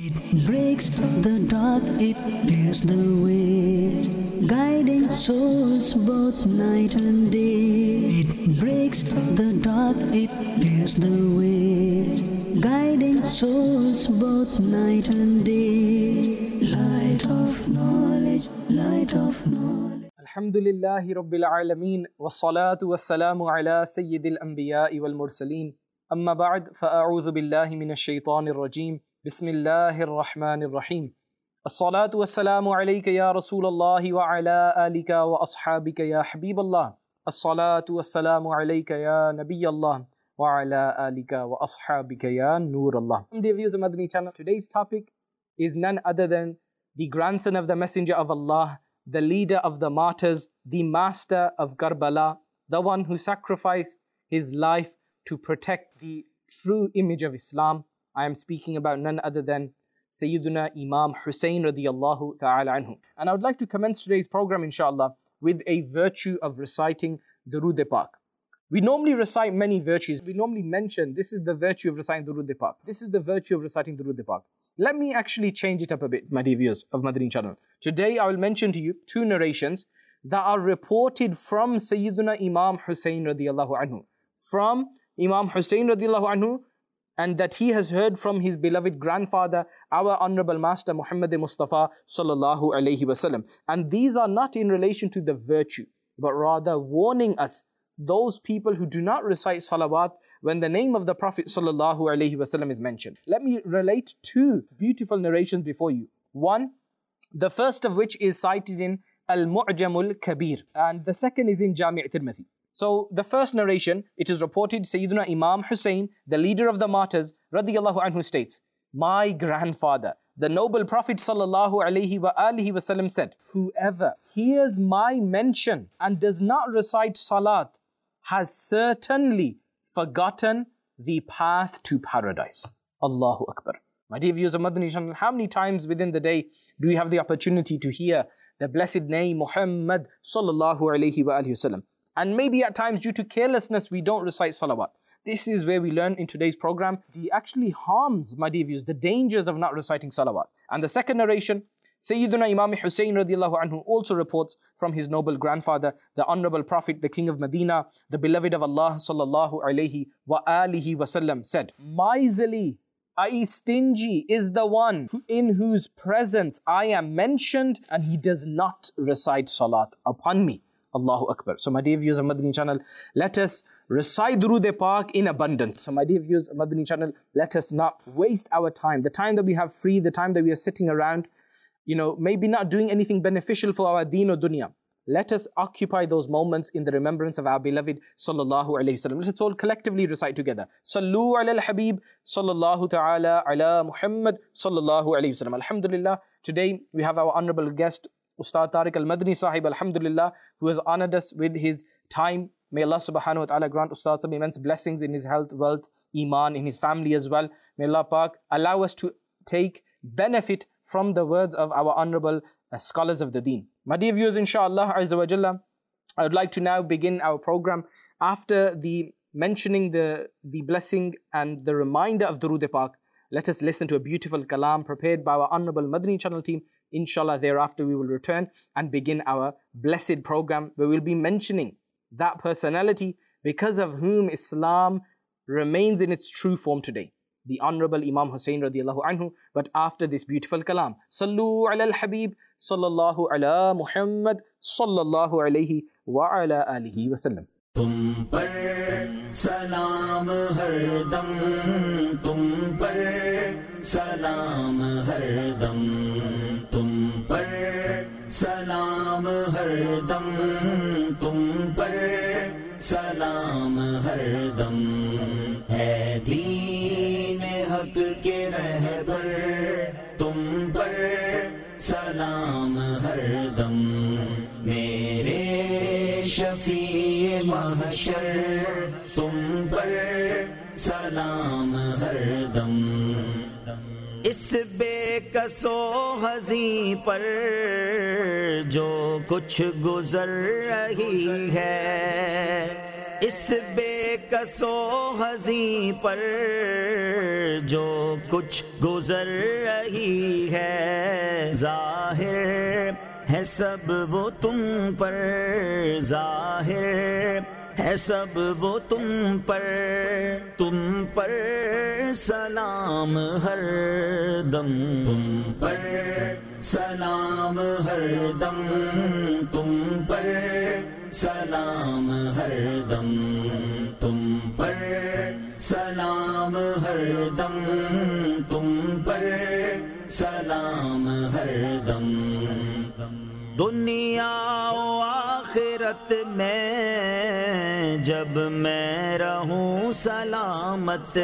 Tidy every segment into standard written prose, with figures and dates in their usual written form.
It breaks the dark, it clears the way, guiding souls both night and day. It breaks the dark, it clears the way, guiding souls both night and day. Light of knowledge, light of knowledge. Alhamdulillahi Rabbil Alameen, wassalatu wassalamu ala Sayyidil Anbiya'i wal Mursaleen. Amma ba'd, fa'a'udhu billahi minash shaitanir rajim. Bismillahir Rahmanir Rahim. As-salatu wassalamu alayka ya Rasulallahi wa ala alika wa ashabika ya Habiballah. As-salatu wassalamu alayka ya Nabiyallah wa ala alika wa ashabika ya Nurallah. Dear viewers of Madani channel, today's topic is none other than the grandson of the Messenger of Allah, the leader of the martyrs, the master of Karbala, the one who sacrificed his life to protect the true image of Islam. I am speaking about none other than Sayyiduna Imam Hussein radiyallahu ta'ala anhu. And I would like to commence today's program, inshallah, with a virtue of reciting Durood-e-Pak. We normally recite many virtues. We normally mention this is the virtue of reciting Durood-e-Pak. This is the virtue of reciting Durood-e-Pak. Let me actually change it up a bit, my dear viewers of Madani channel. Today I will mention to you two narrations that are reported from Sayyiduna Imam Hussein radiyallahu anhu. From Imam Hussein radiyallahu anhu, and that he has heard from his beloved grandfather, our honorable master Muhammad Mustafa sallallahu alayhi wasallam. And these are not in relation to the virtue, but rather warning us, those people who do not recite salawat when the name of the Prophet sallallahu alayhi wasallam is mentioned. Let me relate two beautiful narrations before you. One, the first of which is cited in Al-Mu'jamul Kabir, and the second is in Jami' Tirmidhi. So the first narration, it is reported Sayyiduna Imam Hussein, the leader of the martyrs, radiyallahu anhu states, my grandfather, the noble Prophet sallallahu alayhi wa alihi wasallam said, whoever hears my mention and does not recite salat has certainly forgotten the path to paradise. Allahu Akbar. My dear viewers of Madani channel, how many times within the day do we have the opportunity to hear the blessed name Muhammad sallallahu alayhi wa alihi wasallam? And maybe at times due to carelessness we don't recite salawat. This is where we learn in today's program the actually harms, my dear viewers, the dangers of not reciting salawat. And the second narration, Sayyiduna Imam Hussein radiyallahu anhu also reports from his noble grandfather, the honorable Prophet, the King of Medina, the beloved of Allah sallallahu alayhi wa alihi wasallam said, miserly, i.e. stingy, is the one in whose presence I am mentioned and he does not recite salat upon me. Allahu Akbar. So my dear viewers of Madani channel, let us recite Durood-e-Pak in abundance. So my dear viewers of Madani channel, let us not waste our time. The time that we have free, the time that we are sitting around, maybe not doing anything beneficial for our deen or dunya. Let us occupy those moments in the remembrance of our beloved sallallahu alayhi wasallam. Let us all collectively recite together. Sallu ala al-Habib sallallahu ta'ala ala Muhammad sallallahu alayhi wasallam. Alhamdulillah, today we have our honorable guest, Ustad Tariq Al-Madani Sahib, alhamdulillah, who has honored us with his time. May Allah subhanahu wa ta'ala grant Ustad some immense blessings in his health, wealth, iman, in his family as well. May Allah Pak allow us to take benefit from the words of our honorable scholars of the deen. My dear viewers, inshallah, Azza wa Jalla, I would like to now begin our program after the mentioning the blessing and the reminder of Durood-e-Pak. Let us listen to a beautiful kalam prepared by our honorable Madani channel team. Inshallah, thereafter we will return and begin our blessed program where we'll be mentioning that personality because of whom Islam remains in its true form today, the honorable Imam Hussein radiyallahu anhu. But after this beautiful kalam, Sallu ala al-Habib sallallahu ala Muhammad sallallahu alayhi wa ala alihi wa sallam. तुम पर सलाम हरदम, तुम पर सलाम हरदम, तुम पर सलाम हरदम, तुम पर सलाम हरदम, है दीन हक के रहबर, तुम पर सलाम हरदम, मेरे शफीए महशर, तुम पर सलाम हरदम, इस बेकसो हज़ी पर जो कुछ गुजर रही है, इस کسو حزیں پر جو کچھ گزر رہی ہے، ظاہر ہے سب وہ تم پر، ظاہر ہے سب وہ تم پر سلام ہر دم، تم پر سلام ہر دم، تم پر سلام ہر دم، تم پر سلام ہر دم، تم پر سلام ہر دم۔ دنیا و آخرت میں جب میں رہوں سلامت،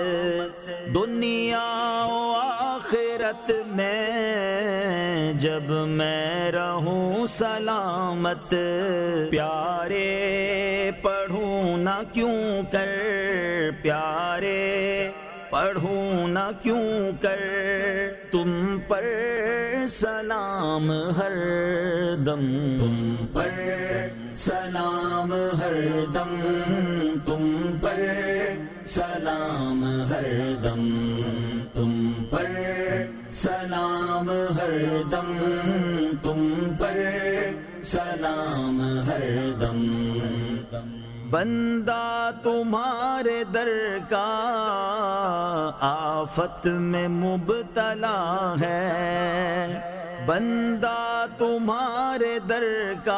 دنیا و آخرت میں جب میں رہوں سلامت، پیارے پڑھوں نہ کیوں کر، پیارے پڑھوں نہ کیوں کر تم پر سلام ہر دم، تم پر سلام ہر دم، تم پر سلام ہر دم، تم پر سلام ہر دم، تم پر سلام ہر دم۔ بندہ تمہارے در کا آفت میں مبتلا ہے، بندہ تمہارے در کا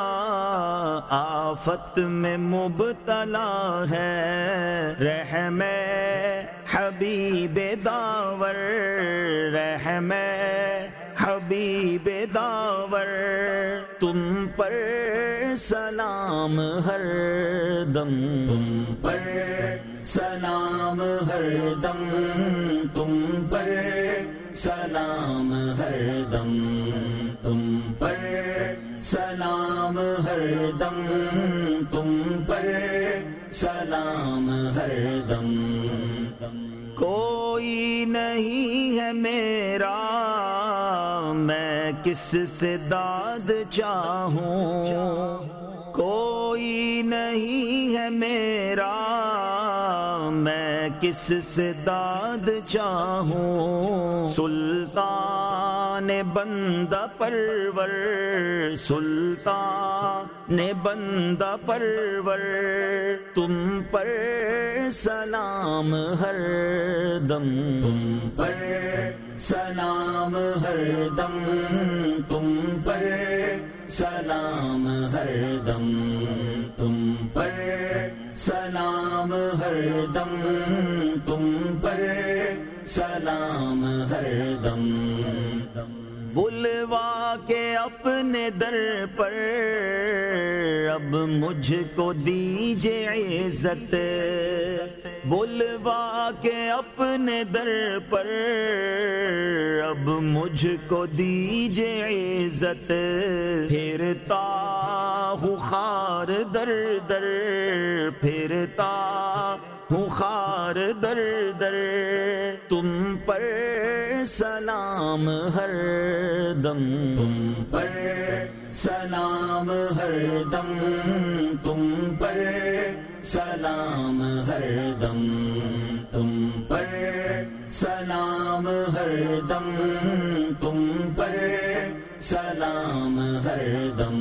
آفت میں مبتلا ہے، رحم حبیب داور، رحم حبیب داور تم پر سلام ہر دم، تم پر سلام ہر دم، تم پر سلام ہر دم، تم پر سلام ہر دم، تم پر سلام ہر دم۔ کوئی نہیں ہے میرا میں کس سے داد چاہوں، کوئی نہیں ہے میرا میں کس سے داد چاہوں، سلطان بندہ پرور، سلطان بندہ پرور تم پر سلام ہر دم، تم پر سلام ہر دم، تم پر سلام ہر دم، تم پر سلام ہر دم، تم پر سلام ہر دم۔ بلوا کے اپنے در پر اب مجھ کو دیجئے عزت، بلوا کے اپنے در پر اب مجھ کو دیجئے عزت، پھرتا ہوں خار در در، پھرتا ہوں خار در در تم پر سلام ہر دم، تم پر سلام ہر دم، تم پر سلام ہر دم، تم پر سلام ہر دم، تم پر سلام ہر دم۔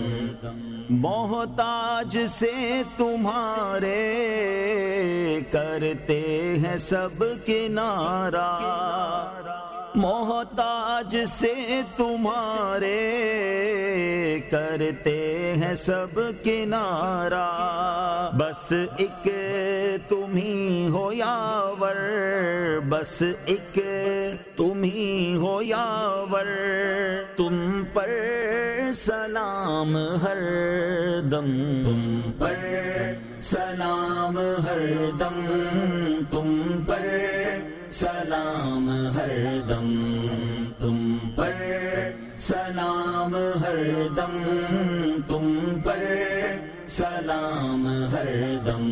محتاج سے تمہارے کرتے ہیں سب کنارہ، محتاج سے تمہارے کرتے ہیں سب کنارہ، بس ایک تم ہی ہو یاور، بس ایک تم ہی ہو یاور تم پر سلام ہر دم، تم پر سلام ہر دم، تم پر سلام ہر دم، تم پر سلام ہر دم، تم پر سلام ہر دم۔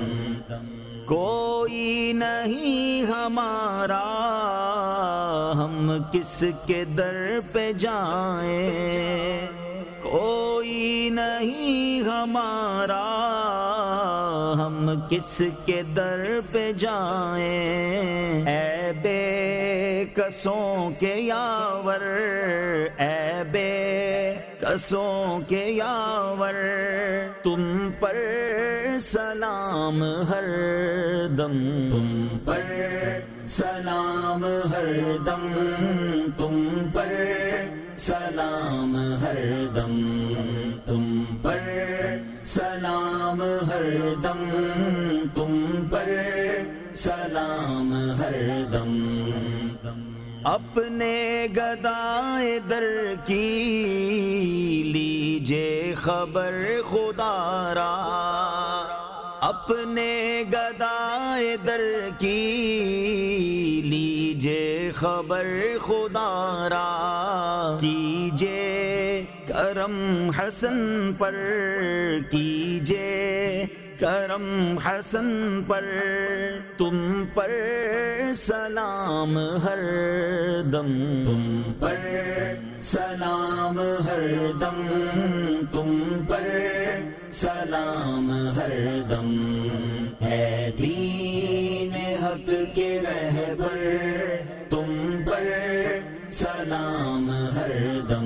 کوئی نہیں ہمارا ہم کس کے در پہ جائیں، کوئی نہیں ہمارا، ہم کس کے در پہ جائیں، اے بے کسوں کے یاور، اے بے کسوں کے یاور، تم پر سلام ہر دم، تم پر سلام ہر دم، تم پر سلام ہر دم، تم پر سلام ہر دم، تم پر سلام ہر دم۔ اپنے گدائے در کی لیجے خبر خدا را، اپنے گدائے در کی لیجے خبر خدا را، کیجے کرم حسن پر، کیجے کرم حسن پر، تم پر سلام ہر دم، تم پر سلام ہر دم، تم پر سلام ہر دم، ہے دین حق کے رہبر، تم پر سلام ہر دم،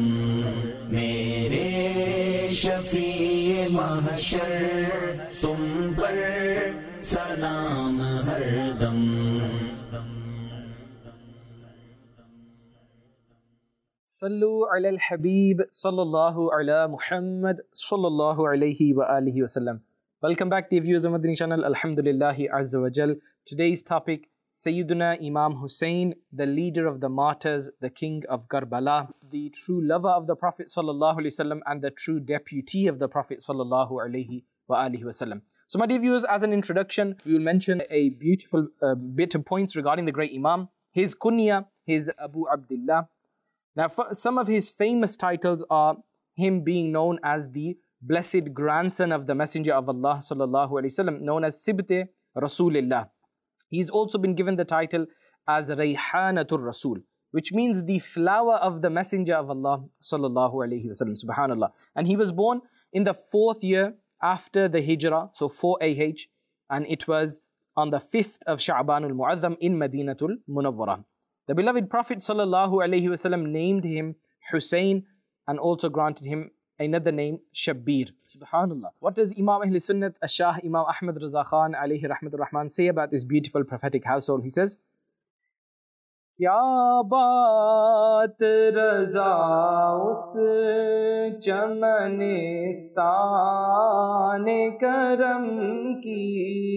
میرے شفیع محشر، تم پر سلام ہر دم۔ صلو علی الحبیب صلی اللہ علی محمد صلی اللہ علیہ وآلہ وسلم. Welcome back, dear viewers of Madani channel. Alhamdulillah Azza wa Jal. Today's topic, Sayyiduna Imam Hussein, the leader of the martyrs, the king of Karbala, the true lover of the Prophet sallallahu alaihi wasallam and the true deputy of the Prophet sallallahu alaihi wasallam. So my dear viewers, as an introduction, we will mention a beautiful bit of points regarding the great Imam. His kunya, his Abu Abdullah. Now, some of his famous titles are him being known as the blessed grandson of the Messenger of Allah sallallahu alaihi wasallam, known as Sibte Rasulillah. He's also been given the title as Rayhanatul Rasul, which means the flower of the Messenger of Allah sallallahu alaihi wasallam. Subhanallah. And he was born in the 4th year after the Hijrah, so 4 AH, and it was on the 5th of Sha'banul Mu'azzam in Madinatul Munawwarah. The beloved Prophet sallallahu alaihi wasallam named him Hussein and also granted him another name, Shabbir. Subhanallah. What does Imam Ahl Sunnat, Shah Imam Ahmad Raza Khan alayhi rahmatur rahman say about this beautiful prophetic household? He says, Kya baat raza us chamanistan karam ki,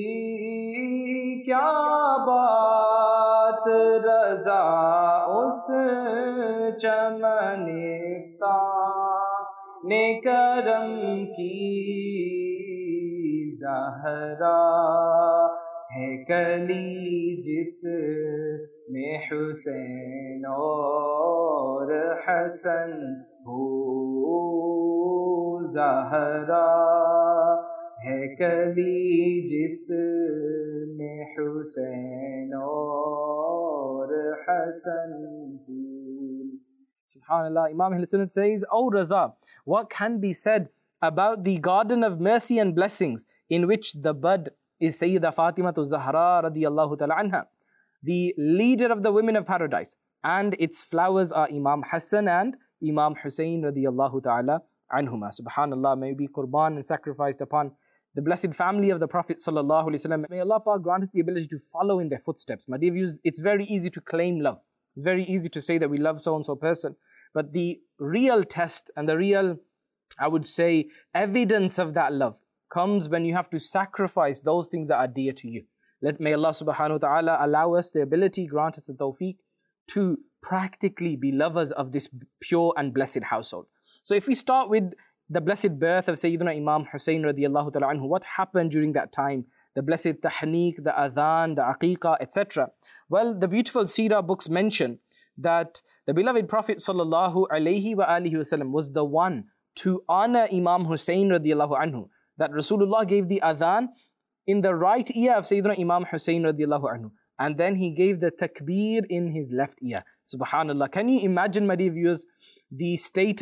kya baat raza us chamanistan کرم کی، زہرا ہے کلی جس میں حسین اور حسن ہو، زہرا ہے کلی جس میں حسین اور حسن ہو. Subhanallah. Imam Ahl Sunnat says, O Raza, what can be said about the garden of mercy and blessings in which the bud is Sayyidah Fatima Zahra radiyallahu ta'ala anha, the leader of the women of paradise, and its flowers are Imam Hassan and Imam Hussein radiyallahu ta'ala anhuma. Subhanallah, may be qurban and sacrificed upon the blessed family of the Prophet sallallahu alaihi wasallam. May Allah Pak grant us the ability to follow in their footsteps. My dear viewers, it's very easy to claim love. It's very easy to say that we love so-and-so person. But the real test and the real, I would say, evidence of that love comes when you have to sacrifice those things that are dear to you. May Allah subhanahu wa ta'ala allow us the ability, grant us the tawfiq to practically be lovers of this pure and blessed household. So if we start with the blessed birth of Sayyidina Imam Hussein radiyallahu ta'ala anhu, what happened during that time? The blessed tahniq, the adhan, the aqiqah, etc. Well, the beautiful seerah books mention that the beloved Prophet sallallahu alaihi wa alihi wasallam was the one to honor Imam Hussein radiyallahu anhu. That Rasulullah gave the adhan in the right ear of Sayyidina Imam Hussein radiyallahu anhu. And then he gave the takbir in his left ear. Subhanallah. Can you imagine, my dear viewers, the status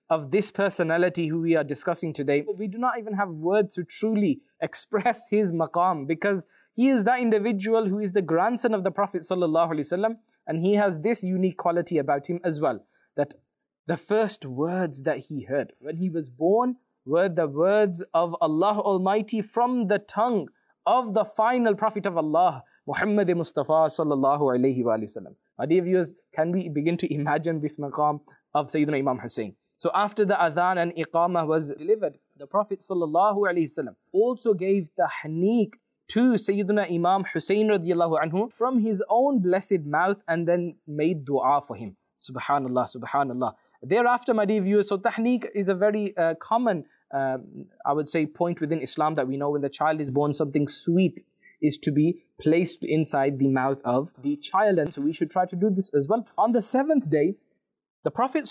of this personality who we are discussing today, we do not even have words to truly express his maqam, because he is that individual who is the grandson of the Prophet ﷺ, and he has this unique quality about him as well, that the first words that he heard when he was born were the words of Allah Almighty from the tongue of the final Prophet of Allah, Muhammad Mustafa sallallahu alayhi wa sallam. My dear viewers, can we begin to imagine this maqam of Sayyidina Imam Hussein? So after the adhan and iqamah was delivered, the Prophet sallallahu alayhi wa sallam also gave tahneek to Sayyidina Imam Hussein radiallahu anhu from his own blessed mouth, and then made dua for him. Subhanallah, subhanallah. Thereafter, my dear viewers, so tahneek is a very common, I would say, point within Islam that we know when the child is born, something sweet is to be placed inside the mouth of the child. And so we should try to do this as well. On the 7th day, the Prophet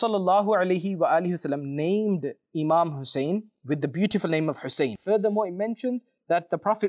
ﷺ named Imam Hussein with the beautiful name of Hussein. Furthermore, it mentions that the Prophet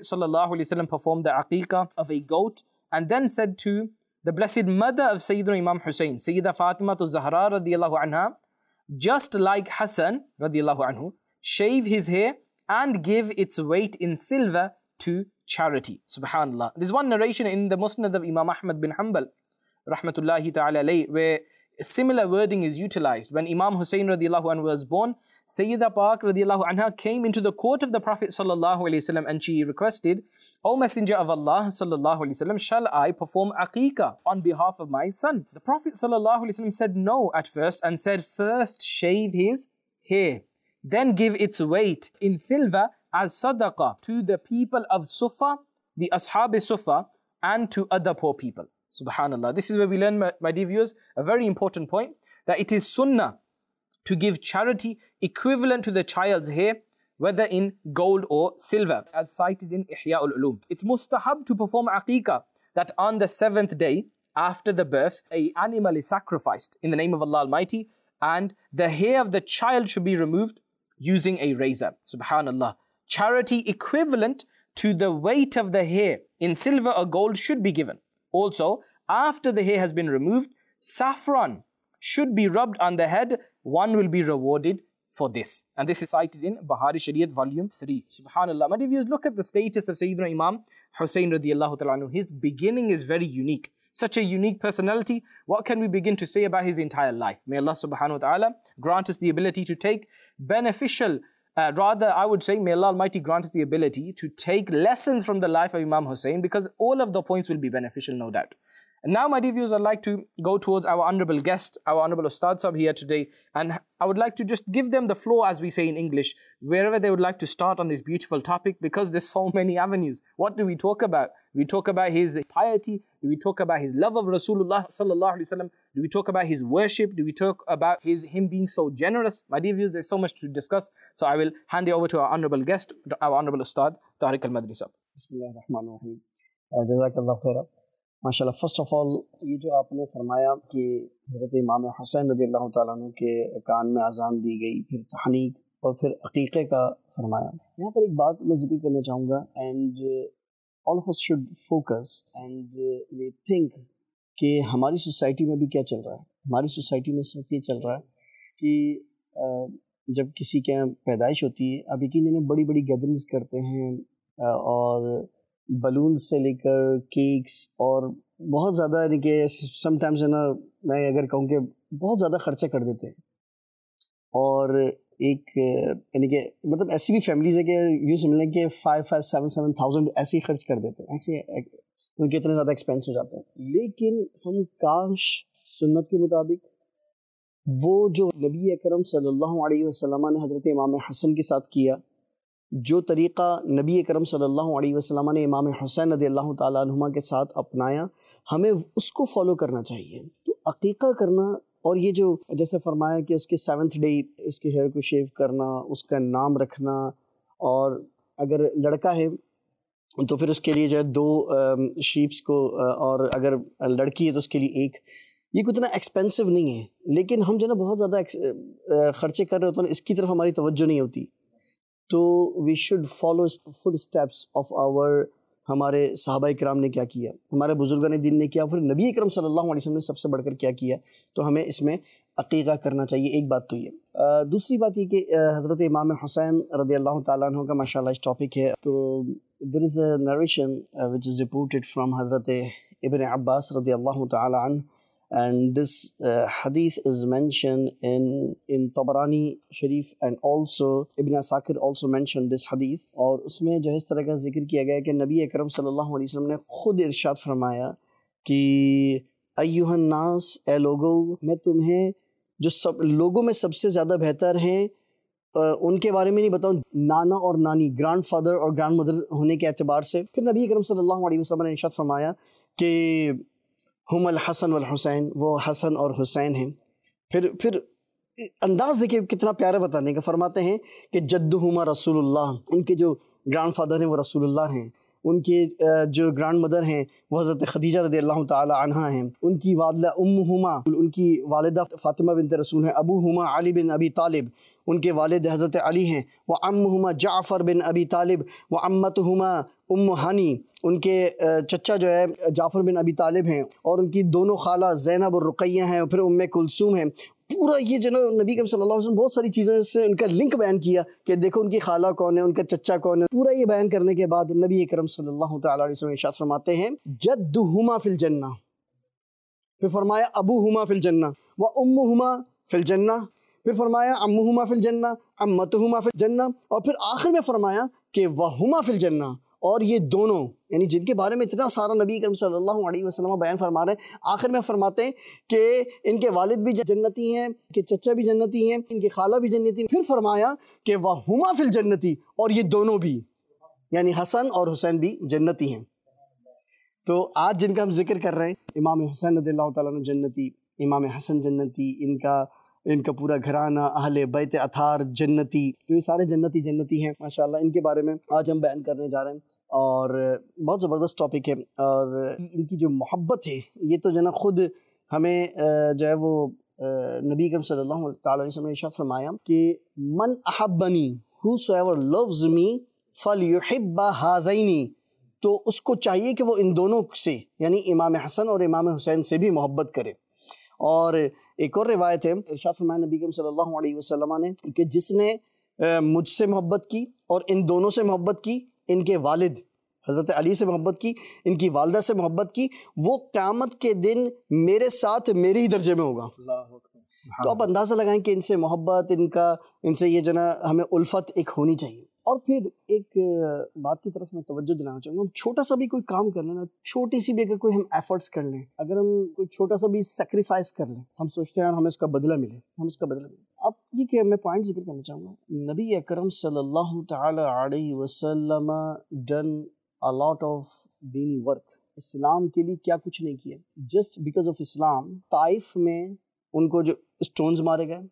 ﷺ performed the aqiqah of a goat, and then said to the blessed mother of Sayyidina Imam Hussein, Sayyida Fatima Zahra radiallahu anha, just like Hassan radiallahu anhu, shave his hair and give its weight in silver to charity. Subhanallah. There's one narration in the Musnad of Imam Ahmad bin Hanbal, rahmatullahi ta'ala alayh, where similar wording is utilized. When Imam Hussein radiallahu anhu was born, Sayyida Pak radiallahu anha came into the court of the Prophet sallallahu alayhi wasallam, and she requested, O Messenger of Allah sallallahu alayhi wasallam, shall I perform aqiqah on behalf of my son? The Prophet sallallahu alayhi wasallam said no at first, and said, first shave his hair, then give its weight in silver as sadaqah to the people of Sufa, the Ashab Sufa, and to other poor people. Subhanallah. This is where we learn, my dear viewers, a very important point, that it is sunnah to give charity equivalent to the child's hair, whether in gold or silver, as cited in Ihya'ul Ulum. It's mustahab to perform aqiqah, that on the 7th day after the birth, an animal is sacrificed in the name of Allah Almighty, and the hair of the child should be removed using a razor. Subhanallah. Charity equivalent to the weight of the hair in silver or gold should be given. Also, after the hair has been removed, saffron should be rubbed on the head. One will be rewarded for this. And this is cited in Bahari Shariat volume 3. Subhanallah. My dear viewers, look at the status of Sayyidina Imam Hussein radiallahu ta'ala anhu. His beginning is very unique. Such a unique personality. What can we begin to say about his entire life? May Allah subhanahu wa ta'ala grant us the ability to take beneficial, rather I would say, may Allah Almighty grant us the ability to take lessons from the life of Imam Hussein, because all of the points will be beneficial, no doubt. And now, my dear viewers, I'd like to go towards our honorable guest, our honorable Ustad Sahib here today, and I would like to just give them the floor, as we say in English, wherever they would like to start on this beautiful topic, because there's so many avenues. What do we talk about? We talk about his piety. Do we talk about his love of Rasulullah sallallahu alaihi wasallam? Do we talk about his worship? Do we talk about him being so generous? My dear viewers, there's so much to discuss. So I will hand it over to our honorable guest, our honorable Ustad, Tariq Al-Madani Sahib. Bismillahirrahmanirrahim. Jazakallah khaira. माशाल्लाह, first of all ये जो आपने फरमाया कि हज़रत इमाम हुसैन रज़ियल्लाहु ताला अन्हु के कान में अज़ान दी गई, फिर तहनीक और फिर अक़ीक़े का फरमाया, यहाँ पर एक बात मैं ज़िक्र करना चाहूँगा, and all of us should focus and we think कि हमारी सोसाइटी में भी क्या चल रहा है. हमारी सोसाइटी में इस वक्त ये चल रहा है कि जब किसी के यहाँ पैदाइश होती है, अब यकीन बड़ी बड़ी गैदरिंग्स करते हैं, और बलून से लेकर केक्स, और बहुत ज़्यादा यानी कि समटाइम्स है ना, मैं अगर कहूँ कि बहुत ज़्यादा ख़र्चा कर देते हैं. और एक यानी कि मतलब ऐसी भी फैमिलीज़ है कि यूँ समझ लें कि 5,000-7,000 ऐसे ही खर्च कर देते हैं, ऐसे उनके इतने ज़्यादा एक्सपेंस हो जाते हैं. लेकिन हम काश सुन्नत के मुताबिक वो जो नबी अकरम सल्लल्लाहु अलैहि वसल्लम ने हज़रत इमाम हसन के साथ किया, जो तरीक़ा नबी अकरम सल्लल्लाहु अलैहि वसल्लम ने इमाम हुसैन रज़ियल्लाहु ताला अन्हुमा के साथ अपनाया, हमें उसको फॉलो करना चाहिए. तो अक़ीक़ा करना, और ये जो जैसे फरमाया कि उसके 7th डे उसके हेयर को शेव करना, उसका नाम रखना, और अगर लड़का है तो फिर उसके लिए जो है 2 शीप्स को, और अगर लड़की है तो उसके लिए 1. ये कुछ इतना एक्सपेंसिव नहीं है, लेकिन हम जो ना बहुत ज़्यादा ख़र्चे कर रहे होते हैं, इसकी तरफ हमारी तवज्जो नहीं होती. तो we should follow footsteps of our ہمارے صحابہ کرام نے کیا کیا، ہمارے بزرگان دین نے کیا، پھر نبی اکرم صلی اللہ علیہ وسلم نے سب سے بڑھ کر کیا کیا، تو ہمیں اس میں عقیقہ کرنا چاہیے. ایک بات تو یہ. دوسری بات یہ کہ حضرت امام حسین رضی اللہ تعالیٰ عنہ کا ماشاءاللہ اس ٹاپک ہے. تو there is a narration which is reported from حضرت ابن عباس رضی اللہ تعالیٰ عنہ, and this hadith is mentioned in Tabarani Sharif, and also Ibn Asakir also mentioned this hadith. اور اس میں جو ہے اس طرح کا ذکر کیا گیا کہ نبی اکرم صلی اللہ علیہ وسلم نے خود ارشاد فرمایا کہ ایھا الناس، اے لوگو، میں تمہیں جو سب لوگوں میں سب سے زیادہ بہتر ہیں ان کے بارے میں نہیں بتاؤں، نانا اور نانی، گرانڈ فادر اور گرانڈ مدر ہونے کے اعتبار سے. پھر نبی اکرم صلی اللہ علیہ وسلم نے ارشاد فرمایا کہ ہم الحسن والحسین، وہ حسن اور حسین ہیں. پھر انداز دیکھیں کتنا پیارا بتانے کا. فرماتے ہیں کہ جدہما رسول اللہ، ان کے جو گرانڈ فادر ہیں وہ رسول اللہ ہیں، ان کے جو گرانڈ مدر ہیں وہ حضرت خدیجہ رضی اللہ تعالی عنہا ہیں، ان کی والدہ امہما، ان کی والدہ فاطمہ بنت رسول ہیں، ابوہما علی بن ابی طالب، ان کے والد حضرت علی ہیں، وعمہما جعفر بن ابی طالب وعمتہما ام ہانی، ان کے چچا جو ہے جعفر بن ابی طالب ہیں، اور ان کی دونوں خالہ زینب اور رقیہ ہیں، اور پھر ام کلثوم ہیں. پورا یہ جو نبی کریم صلی اللہ علیہ وسلم بہت ساری چیزیں سے ان کا لنک بیان کیا کہ دیکھو ان کی خالہ کون ہے، ان کا چچا کون ہے. پورا یہ بیان کرنے کے بعد نبی کریم صلی اللہ تعالی علیہ وسلم ارشاد فرماتے ہیں جدہما فی الجنہ، پھر فرمایا ابوہما فی الجنہ و امہما فی الجنہ، پھر فرمایا عمہما فی الجنہ عمتہما فی الجنہ، اور پھر آخر میں فرمایا کہ وہما فی الجنہ، اور یہ دونوں، یعنی جن کے بارے میں اتنا سارا نبی کریم صلی اللہ علیہ وسلم بیان فرما رہے ہیں، آخر میں فرماتے ہیں کہ ان کے والد بھی جنتی ہیں، ان کے چچا بھی جنتی ہیں، ان کی خالہ بھی جنتی ہیں. پھر فرمایا کہ وہما فی الجنتی، اور یہ دونوں بھی، یعنی حسن اور حسین بھی جنتی ہیں. تو آج جن کا ہم ذکر کر رہے ہیں، امام حسین رضی اللہ تعالیٰ عنہ جنتی، امام حسن جنتی، ان کا پورا گھرانہ، اہل بیت اطہار جنتی، تو یہ سارے جنتی ہیں ماشاءاللہ. ان کے بارے میں آج ہم بیان کرنے جا رہے ہیں، اور بہت زبردست ٹاپک ہے. اور ان کی جو محبت ہے یہ تو جناب خود ہمیں جو ہے وہ نبی کریم صلی اللہ تعالی علیہ وسلم نے ارشاد فرمایا کہ من احبنی whosoever loves me فلیحب ہذین، تو اس کو چاہیے کہ وہ ان دونوں سے، یعنی امام حسن اور امام حسین سے بھی محبت کرے. اور ایک اور روایت ہے، ارشاد فرمایا نبی کریم صلی اللہ علیہ وسلم نے کہ جس نے مجھ سے محبت کی اور ان دونوں سے محبت کی، ان کے والد حضرت علی سے محبت کی، ان کی والدہ سے محبت کی، وہ قیامت کے دن میرے ساتھ میرے ہی درجے میں ہوگا. تو آپ اندازہ لگائیں کہ ان سے محبت، ان سے یہ جو نا ہمیں الفت ایک ہونی چاہیے. اور پھر ایک بات کی طرف میں توجہ دلانا چاہوں گا، ہم چھوٹا سا بھی کوئی کام کر لیں نا، چھوٹی سی بھی اگر کوئی ہم ایفرٹس کر لیں، اگر ہم کوئی چھوٹا سا بھی سیکریفائس کر لیں، ہم سوچتے ہیں ہمیں اس کا بدلہ ملے، اب یہ کہ میں پوائنٹ ذکر کرنا چاہوں گا. نبی اکرم صلی اللہ تعالی علیہ وسلم ڈن a lot of دینی ورک. اسلام کے لیے کیا کچھ نہیں کیا. جسٹ بیکاز آف اسلام طائف میں ان کو جو اسٹونز مارے گئے،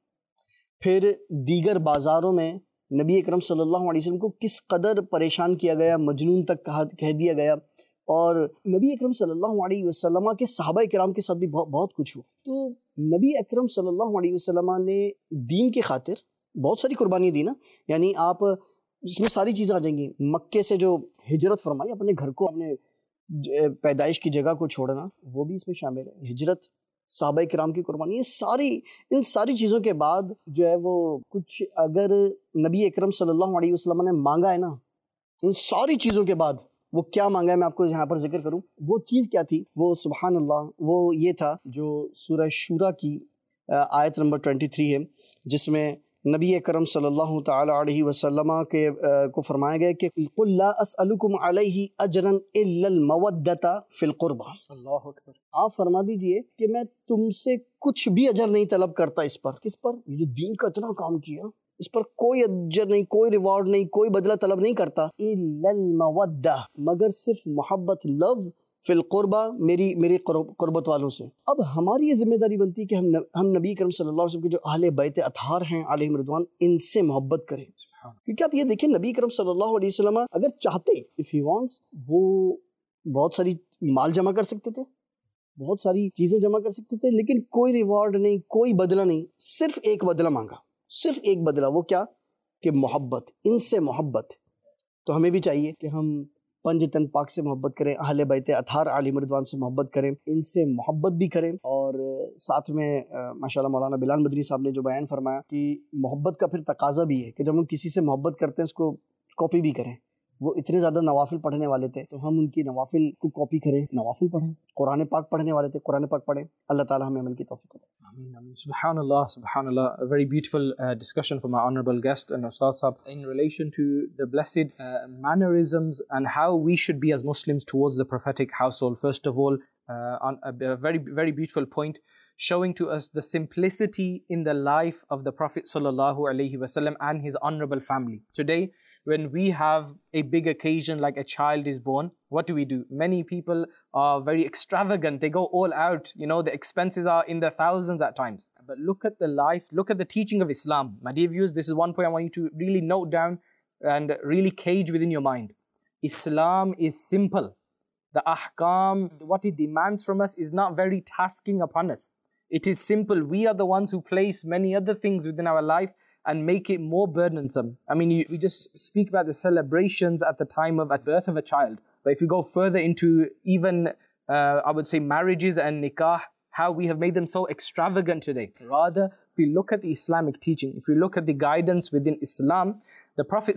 پھر دیگر بازاروں میں نبی اکرم صلی اللہ علیہ وسلم کو کس قدر پریشان کیا گیا، مجنون تک کہہ دیا گیا. اور نبی اکرم صلی اللہ علیہ وسلم کے صحابہ کرام کے ساتھ بھی بہت کچھ ہوا. تو نبی اکرم صلی اللہ علیہ وسلم نے دین کی خاطر بہت ساری قربانی دی نا. یعنی آپ اس میں ساری چیزیں آ جائیں گی. مکے سے جو ہجرت فرمائی، اپنے گھر کو، اپنے پیدائش کی جگہ کو چھوڑنا، وہ بھی اس میں شامل ہے. ہجرت، صحابہ کرام کی قربانی، ان ساری چیزوں کے بعد جو ہے وہ کچھ اگر نبی اکرم صلی اللہ علیہ وسلم نے مانگا ہے نا، ان ساری چیزوں کے بعد وہ کیا مانگا ہے میں آپ کو یہاں پر ذکر کروں. وہ چیز کیا تھی؟ وہ سبحان اللہ، وہ یہ تھا جو سورہ شورا کی آیت نمبر 23 ہے، جس میں نبی اکرم صلی اللہ تعالی علیہ وسلم کو فرمایا گیا کہ قُلْ لَا أَسْأَلُكُمْ عَلَيْهِ أَجْرًا إِلَّا الْمَوَدَّةَ فِي الْقُرْبَى. اللہ اکبر. آپ فرما دیجئے کہ میں تم سے کچھ بھی اجر نہیں طلب کرتا اس پر. کس پر؟ یہ جو دین کا اتنا کام کیا، اس پر کوئی اجر نہیں، کوئی ریوارڈ نہیں، کوئی بدلہ طلب نہیں کرتا. إِلَّا الْمَوَدَّةَ، مگر صرف محبت، لو فی القربہ، میری قربت والوں سے. اب ہماری یہ ذمہ داری بنتی ہے کہ ہم نبی کریم صلی اللہ علیہ وسلم کے جو اہل بیت اطہار ہیں علیہم رضوان، ان سے محبت کریں. کیونکہ آپ یہ دیکھیں نبی کریم صلی اللہ علیہ وسلم اگر چاہتے، if he wants، وہ بہت ساری مال جمع کر سکتے تھے، بہت ساری چیزیں جمع کر سکتے تھے، لیکن کوئی ریوارڈ نہیں، کوئی بدلہ نہیں. صرف ایک بدلہ مانگا، صرف ایک بدلہ. وہ کیا؟ کہ محبت، ان سے محبت. تو ہمیں بھی چاہیے کہ ہم पंज तन पाक से मोहब्बत करें, अहले बैत अतहार आलिम रिदवान से मोहब्बत करें, इनसे मोहब्बत भी करें। और साथ में माशाल्लाह मौलाना बिलाल मदनी साहब ने जो बयान फरमाया कि मोहब्बत का फिर तकाजा भी है कि जब हम किसी से मोहब्बत करते हैं उसको कॉपी भी करें। वो इतने ज़्यादा नवाफिल पढ़ने वाले थे तो हम उनकी नवाफिल को कॉपी करें, नवाफिल पढ़ें। कुरान पाक पढ़ने वाले थे, कुरान पाक पढ़ें। अल्लाह ताला हमें अमल की तौफीक दे। Ameen, ameen. Subhanallah, subhanallah. A very beautiful discussion from our honorable guest and Ustaz Sahab in relation to the blessed mannerisms and how we should be as Muslims towards the prophetic household. First of all, on a very, very beautiful point, showing to us the simplicity in the life of the Prophet Sallallahu Alaihi Wasallam and his honorable family. Today, when we have a big occasion like a child is born, what do? Many people are very extravagant. They go all out. You know, the expenses are in the thousands at times. But look at the life, look at the teaching of Islam. My dear viewers, this is one point I want you to really note down and really cage within your mind. Islam is simple. The ahkam, what it demands from us is not very tasking upon us. It is simple. We are the ones who place many other things within our life and make it more burdensome. I mean, we just speak about the celebrations at the time of at birth of a child. But if you go further into even, I would say, marriages and nikah, how we have made them so extravagant today. Rather, if we look at the Islamic teaching, if we look at the guidance within Islam, the Prophet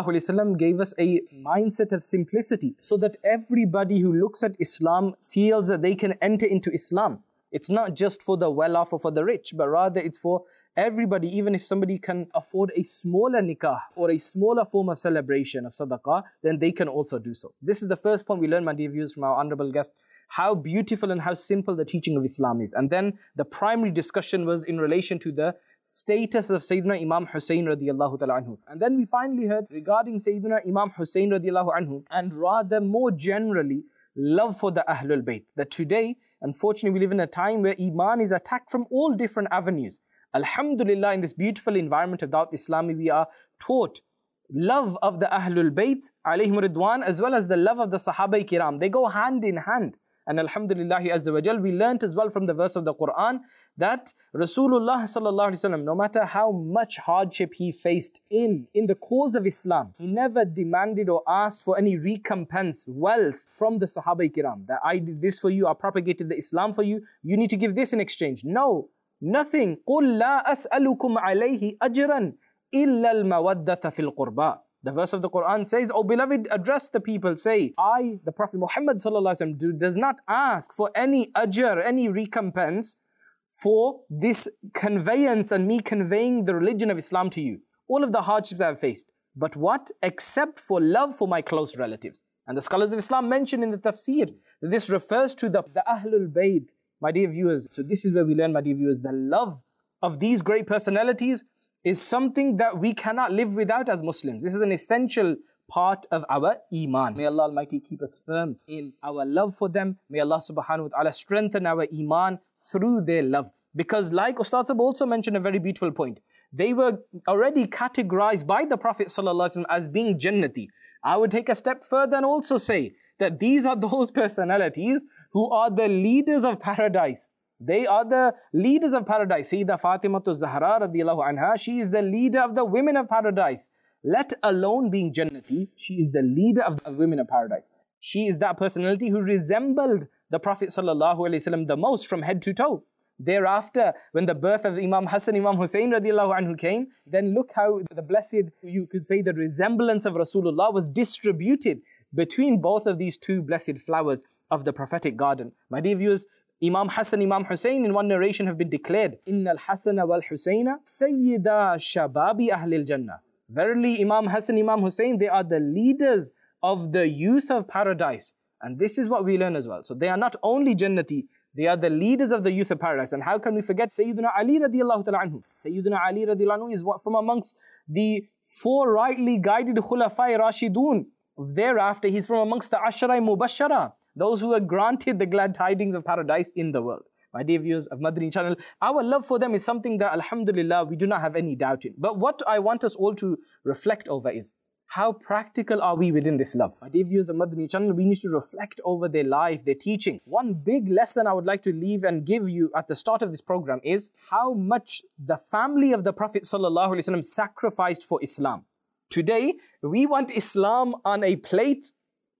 ﷺ gave us a mindset of simplicity so that everybody who looks at Islam feels that they can enter into Islam. It's not just for the well-off or for the rich, but rather it's for everybody. Even if somebody can afford a smaller nikah or a smaller form of celebration of sadaqah, then they can also do so. This is the first point we learn, my dear viewers, from our honorable guest, how beautiful and how simple the teaching of Islam is. And then the primary discussion was in relation to the status of Sayyidina Imam Hussein radiallahu ta'ala anhu. And then we finally heard regarding Sayyidina Imam Hussein radiallahu anhu, and rather more generally, love for the Ahlul Bayt. That today, unfortunately, we live in a time where Iman is attacked from all different avenues. Alhamdulillah, in this beautiful environment of Dawat Islami, we are taught love of the Ahlul Bayt, alayhim ridwan, as well as the love of the Sahaba Kiram. They go hand in hand. And Alhamdulillah, Azza wa Jal, we learnt as well from the verse of the Quran that Rasulullah sallallahu alaihi wasallam, no matter how much hardship he faced in the cause of Islam, he never demanded or asked for any recompense, wealth from the Sahaba Kiram. That I did this for you, I propagated the Islam for you, you need to give this in exchange. No, nothing. قُلْ لَا أَسْأَلُكُمْ عَلَيْهِ أَجْرًا إِلَّا الْمَوَدَّةَ فِي الْقُرْبَى. The verse of the Quran says, "O beloved, address the people, say, I, the Prophet Muhammad sallallahu alaihi wasallam, does not ask for any ajr, any recompense for this conveyance and me conveying the religion of Islam to you. All of the hardships I have faced. But what? Except for love for my close relatives." And the scholars of Islam mention in the tafsir that this refers to the Ahlul Bayt, my dear viewers. So this is where we learn, my dear viewers, the love of these great personalities is something that we cannot live without as Muslims. This is an essential part of our Iman. May Allah Almighty keep us firm in our love for them. May Allah subhanahu wa ta'ala strengthen our Iman through their love. Because like Ustaz Sahab also mentioned a very beautiful point, they were already categorized by the Prophet sallallahu alaihi wasallam as being Jannati. I would take a step further and also say that these are those personalities who are the leaders of paradise. They are the leaders of paradise. Sayyidah Fatimatu Zahra radiallahu anha, she is the leader of the women of paradise. Let alone being Jannati, she is the leader of the women of paradise. She is that personality who resembled the Prophet sallallahu alaihi wasallam the most from head to toe. Thereafter, when the birth of Imam Hassan, Imam Hussein radiallahu anhu came, then look how the blessed, you could say the resemblance of Rasulullah was distributed between both of these two blessed flowers of the prophetic garden. My dear viewers, Imam Hassan, Imam Hussein in one narration have been declared, Inna al-Hasana wal-Husayna Sayyida Shababi Ahlil Jannah. Verily, Imam Hassan, Imam Hussein, they are the leaders of the youth of paradise. And this is what we learn as well. So they are not only Jannati, they are the leaders of the youth of paradise. And how can we forget Sayyidina Ali radiallahu ta'ala anhu? Sayyidina Ali radiallahu anhu is from amongst the four rightly guided Khulafai Rashidun. Thereafter, he's from amongst the Ashrai Mubashara, those who are granted the glad tidings of paradise in the world. My dear viewers of Madani channel, our love for them is something that alhamdulillah we do not have any doubt in. But what I want us all to reflect over is, how practical are we within this love? My dear viewers of Madani channel, we need to reflect over their life, their teaching. One big lesson I would like to leave and give you at the start of this program is how much the family of the Prophet sallallahu alaihi wasallam sacrificed for Islam. Today, we want Islam on a plate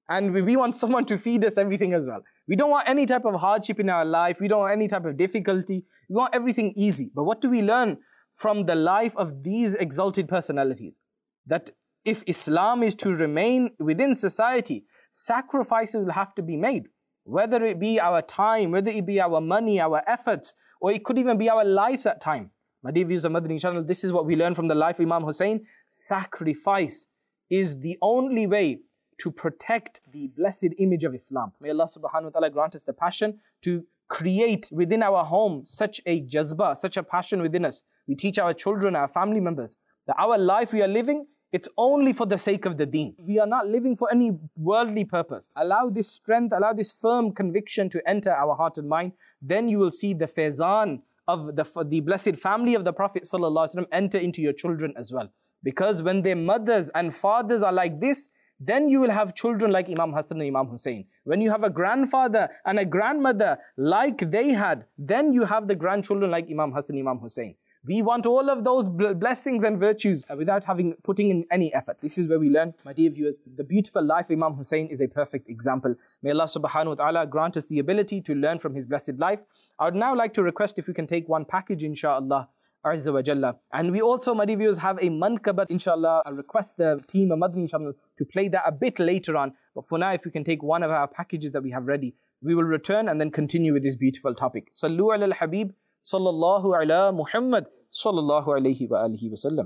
And we want someone to feed us everything as well. We don't want any type of hardship in our life. We don't want any type of difficulty. We want everything easy. But what do we learn from the life of these exalted personalities? That if Islam is to remain within society, sacrifices will have to be made. Whether it be our time, whether it be our money, our efforts, or it could even be our lives at time. My dear viewers of Madani channel, this is what we learn from the life of Imam Hussein. Sacrifice is the only way to protect the blessed image of Islam. May Allah subhanahu wa ta'ala grant us the passion to create within our home such a jazba, such a passion within us. We teach our children, our family members, that our life we are living, it's only for the sake of the deen. We are not living for any worldly purpose. Allow this strength, allow this firm conviction to enter our heart and mind. Then you will see the faizan of the blessed family of the Prophet ﷺ enter into your children as well. Because when their mothers and fathers are like this, then you will have children like Imam Hassan and Imam Hussein. When you have a grandfather and a grandmother like they had, then you have the grandchildren like Imam Hassan and Imam Hussein. We want all of those blessings and virtues without putting in any effort. This is where we learn, my dear viewers, the beautiful life of Imam Hussein is a perfect example. May Allah subhanahu wa ta'ala grant us the ability to learn from his blessed life. I would now like to request if we can take one package, inshaAllah, Azza wa Jalla. And we also, my dear viewers, have a mankabat, inshallah. I'll request the team of Madani channel to play that a bit later on. But for now, if we can take one of our packages that we have ready, we will return and then continue with this beautiful topic. Sallu ala al-Habib, sallallahu ala Muhammad, sallallahu alayhi wa alihi wa sallam.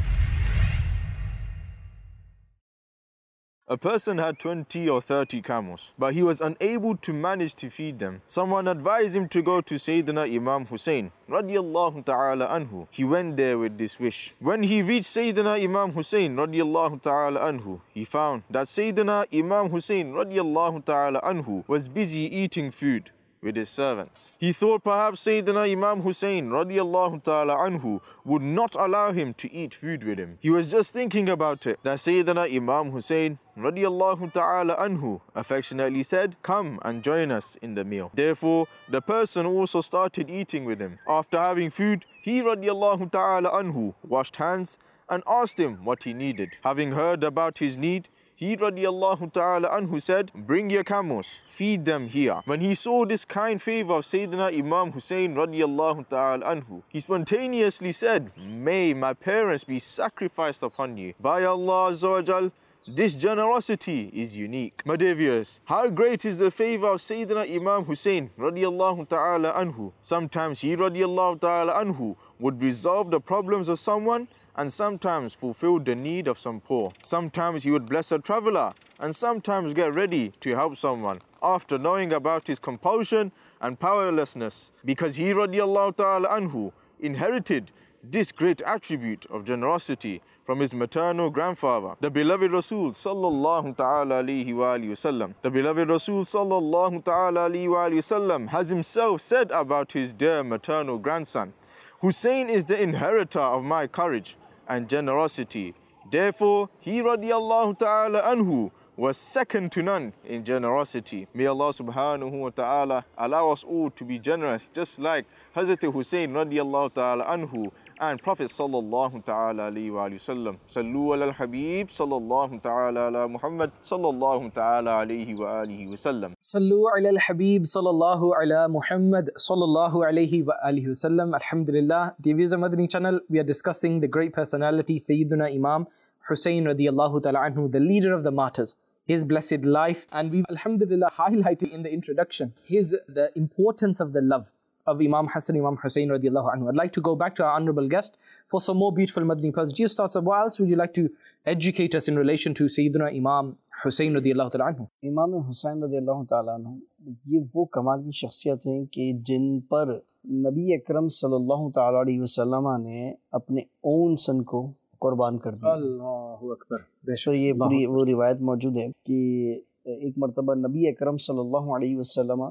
A person had 20 or 30 camels, but he was unable to manage to feed them. Someone advised him to go to Sayyidina Imam Hussein radiyallahu ta'ala anhu. He went there with this wish. When he reached Sayyidina Imam Hussein radiyallahu ta'ala anhu, he found that Sayyidina Imam Hussein radiyallahu ta'ala anhu was busy eating food with his servants. He thought perhaps Sayyidina Imam Hussein radiyallahu ta'ala anhu would not allow him to eat food with him. He was just thinking about it, that Sayyidina Imam Hussein radiyallahu ta'ala anhu affectionately said, "Come and join us in the meal." Therefore, the person also started eating with him. After having food, he radiyallahu ta'ala anhu washed hands and asked him what he needed. Having heard about his need, he radiyallahu ta'ala anhu said, "Bring your camels, feed them here." When he saw this kind favor of Sayyidina Imam Hussein radiyallahu ta'ala anhu, he spontaneously said, "May my parents be sacrificed upon you. By Allah Azza wa Jal, this generosity is unique." My dear viewers, how great is the favor of Sayyidina Imam Hussein radiyallahu ta'ala anhu. Sometimes he radiyallahu ta'ala anhu would resolve the problems of someone and sometimes fulfill the need of some poor. Sometimes he would bless a traveler and sometimes get ready to help someone after knowing about his compulsion and powerlessness, because he radiyallahu ta'ala anhu inherited this great attribute of generosity from his maternal grandfather, the beloved Rasul sallallahu ta'ala alayhi wa alihi wasallam. The beloved Rasul sallallahu ta'ala alayhi wa alihi wasallam has himself said about his dear maternal grandson, "Hussein is the inheritor of my courage and generosity." Therefore, he radiyallahu ta'ala anhu was second to none in generosity. May Allah subhanahu wa ta'ala allow us all to be generous, just like Hazrat Hussein radiyallahu ta'ala anhu and Prophet sallallahu ta'ala alayhi wa sallam. Sallu ala al-Habib sallallahu ta'ala ala Muhammad sallallahu ta'ala alayhi wa alihi wa sallam. Sallu ala al-Habib sallallahu ala Muhammad sallallahu alayhi wa alihi wa sallam. Alhamdulillah. The viewers of Madani channel, we are discussing the great personality Sayyiduna Imam Hussein radiyallahu ta'ala anhu, the leader of the martyrs, his blessed life. And we alhamdulillah highlighted in the introduction the importance of the love of Imam Hassan, Imam Hussein radiyallahu anhu. I'd like to go back to our honorable guest for some more beautiful Madani pearls. Dear Ustaz, what else would you like to educate us in relation to Sayyidina Imam Hussein radiyallahu ta'ala anhu? इमाम हुसैन रज़ियल्लाहु ताला अन्हु ये वो कमाल की शख्सियत हैं कि जिन पर नबी अकरम सल्लल्लाहु ताला अलैहि वसल्लम ने अपने ओन सन को कुर्बान कर दिया। अल्लाहु अकबर। तो ये पूरी वो रिवायत मौजूद है कि एक मरतबा नबी अकरम सल्लल्लाहु अलैहि वसल्लम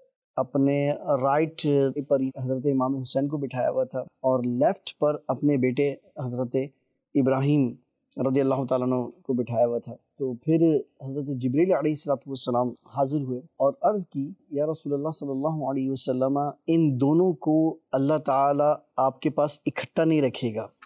अपने राइट पर हज़रत इमाम हुसैन को बिठाया हुआ था और लेफ्ट पर अपने बेटे हज़रत इब्राहीम रज़ियल्लाहु ताला अन्हु को बिठाया हुआ था। तो फिर हज़रत जिब्रील अलैहिस्सलाम हाजिर हुए और अर्ज़ की, या रसूलल्लाह सल्लल्लाहु अलैहि वसल्लम, इन दोनों को अल्लाह ताला आपके पास इकट्ठा नहीं रखेगा,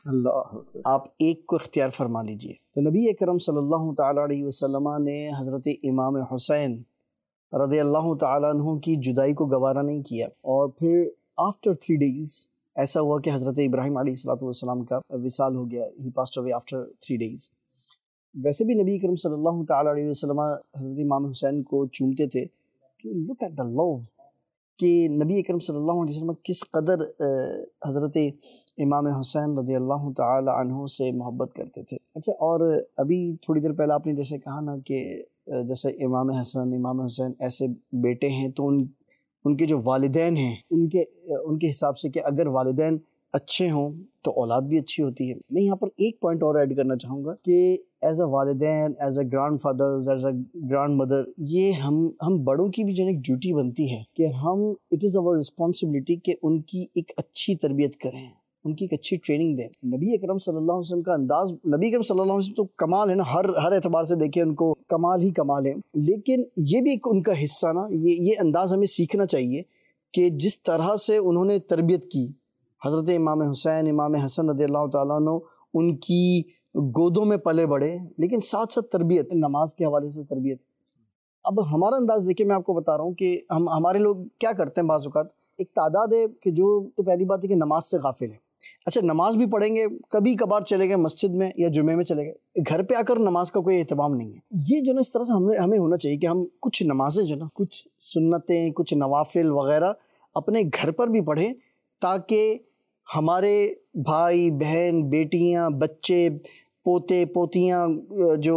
अल्लाह, आप एक को इख्तियार फरमा लीजिए। तो नबी अकरम सल्लल्लाहु ताला अलैहि वसल्लम ने हज़रत इमाम हुसैन रज़ियल्लाहु ताला अन्हु की जुदाई को गवारा नहीं किया, और फिर आफ्टर 3 days ऐसा हुआ कि हज़रत इब्राहीम अलैहिस्सलातु वस्सलाम का विसाल हो गया। He passed away after 3 days। वैसे भी नबी करीम सल्लल्लाहु ताला अलैहि वसल्लम हज़रत इमाम हुसैन को चूमते थे। लुक एट द लव कि नबी करीम सल्लल्लाहु अलैहि वसल्लम किस कदर हज़रत इमाम हुसैन रज़ियल्लाहु ताला अन्हु से मोहब्बत करते थे। अच्छा, और अभी थोड़ी देर पहले आपने जैसे कहा ना कि जैसे इमाम हसन इमाम हुसैन ऐसे बेटे हैं, तो उनके जो वालिदैन हैं उनके हिसाब से कि अगर वालिदैन अच्छे हों तो औलाद भी अच्छी होती है। मैं यहाँ पर एक पॉइंट और ऐड करना चाहूँगा कि एज अ वालिदैन, as a grandfathers, as a grandmother, ये हम बड़ों की भी जो एक ड्यूटी बनती है कि हम, इट इज़ अवर रिस्पॉन्सिबिलिटी कि उनकी एक अच्छी तरबियत करें, उनकी एक अच्छी ट्रेनिंग दें। नबी अकरम सल्लल्लाहु अलैहि वसल्लम का अंदाज़, नबी अकरम सल्लल्लाहु अलैहि वसल्लम तो कमाल है ना, हर एतबार से देखिए उनको कमाल ही कमाल है, लेकिन ये भी एक उनका हिस्सा ना, ये अंदाज़ हमें सीखना चाहिए कि जिस तरह से उन्होंने तरबियत की हज़रत इमाम हुसैन इमाम हसन रज़ियल्लाहु ताला अन्हु, उनकी गोदों में पले बड़े, लेकिन साथ साथ तरबियत, नमाज के हवाले से तरबियत। अब हमारा अंदाज़ देखिए, मैं आपको बता रहा हूँ कि हमारे लोग क्या करते हैं, बाज़ औक़ात एक तादाद है कि जो, तो पहली बात है कि नमाज से गाफिल है। अच्छा, नमाज भी पढ़ेंगे, कभी कभार चले गए मस्जिद में या जुमे में चले गए, घर पे आकर नमाज का कोई एहतमाम नहीं है। ये जो ना, इस तरह से हमें होना चाहिए कि हम कुछ नमाजें जो ना, कुछ सुन्नतें, कुछ नवाफिल वग़ैरह अपने घर पर भी पढ़ें, ताकि हमारे भाई बहन, बेटियां, बच्चे, पोते पोतियां, जो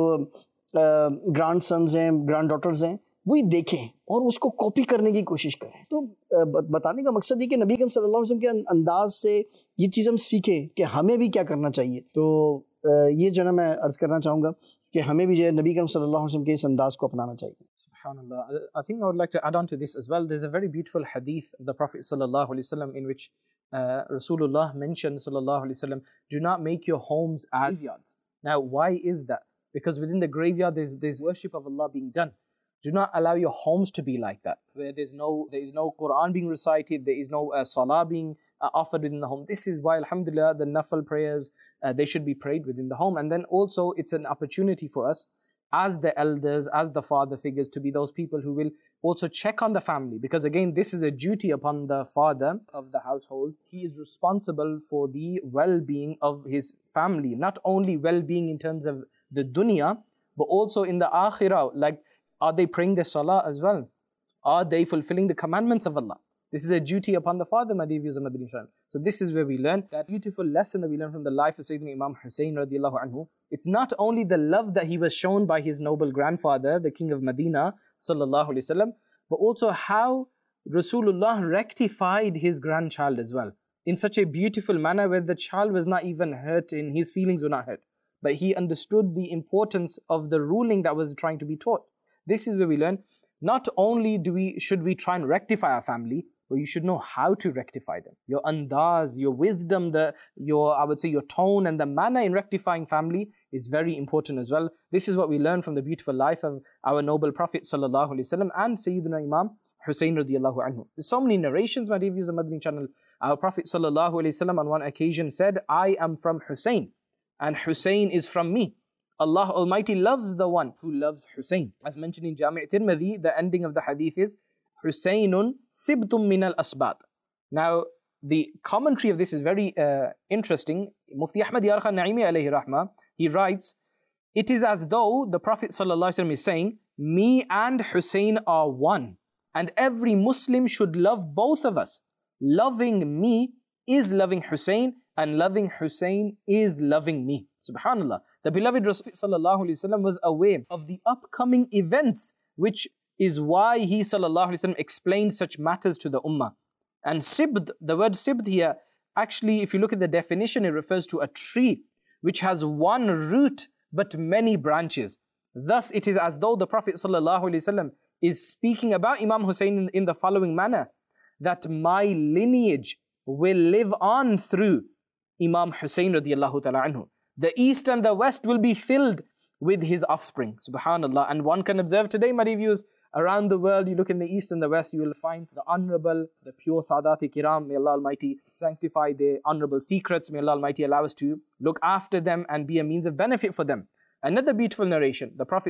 ग्रैंड सन्स हैं, ग्रैंड डॉटर्स हैं, वही देखें और उसको कॉपी करने की कोशिश करें। तो बताने का मकसद ये कि नबी करीम सल्लल्लाहु अलैहि वसल्लम के अंदाज से ये चीज़ हम सीखें कि हमें भी क्या करना चाहिए। तो ये जो ना, मैं अर्ज़ करना चाहूँगा कि हमें भी जो है नबी करीम सल्लल्लाहु अलैहि वसल्लम के इस अंदाज को अपनाना चाहिए। Subhanallah. I think I would like to add on to this as well. There's a very beautiful hadith of the Prophet sallallahu alaihi wasallam in which Rasulullah mentioned sallallahu alaihi wasallam, do not make your homes as graveyards. Now, why is that? Because within the graveyard there's worship of Allah being done. Do not allow your homes to be like that, where there is no Quran being recited, there is no salah being offered within the home. This is why, alhamdulillah, the nafil prayers, they should be prayed within the home. And then also it's an opportunity for us as the elders, as the father figures, to be those people who will also check on the family, because again, this is a duty upon the father of the household. He is responsible for the well-being of his family, not only well-being in terms of the dunya, but also in the akhirah. Like, are they praying their salah as well? Are they fulfilling the commandments of Allah? This is a duty upon the father, my dear viewers of Madani Channel. So this is where we learn that beautiful lesson that we learn from the life of Sayyidina Imam Hussein radiallahu anhu. It's not only the love that he was shown by his noble grandfather, the king of Medina, sallallahu alaihi wasallam, but also how Rasulullah rectified his grandchild as well, in such a beautiful manner where the child was not even hurt, in his feelings were not hurt, but he understood the importance of the ruling that was trying to be taught. This is where we learn, not only should we try and rectify our family, but you should know how to rectify them. Your andaz, your wisdom, I would say your tone and the manner in rectifying family is very important as well. This is what we learn from the beautiful life of our noble Prophet sallallahu alaihi wasallam and Sayyidina Imam Hussein radiallahu anhu. There's so many narrations, my dear viewers of Madani Channel. Our Prophet sallallahu alaihi wasallam on one occasion said, I am from Hussein and Hussein is from me. Allah Almighty loves the one who loves Hussein. As mentioned in Jami' Tirmidhi, the ending of the hadith is, Husaynun sibtum min al-asbat. Now, the commentary of this is very interesting. Mufti Ahmad Yar Khan Naimi alayhi rahmah, he writes, it is as though the Prophet ﷺ is saying, me and Hussein are one. And every Muslim should love both of us. Loving me is loving Hussein, and loving Hussein is loving me. Subhanallah. The beloved Rasul ﷺ was aware of the upcoming events, which is why he ﷺ explained such matters to the ummah. And sibd, the word sibd here, actually if you look at the definition, it refers to a tree which has one root but many branches. Thus it is as though the Prophet ﷺ is speaking about Imam Hussein in the following manner, that my lineage will live on through Imam Hussein radiallahu ta'ala anhu. The east and the west will be filled with his offspring. Subhanallah. And one can observe today, my dear viewers, Around the world, you look in the east and the west, you will find the honorable, the pure Sadat-e-Kiram. May Allah Almighty sanctify their honorable secrets. May Allah Almighty allow us to look after them and be a means of benefit for them. Another beautiful narration, the Prophet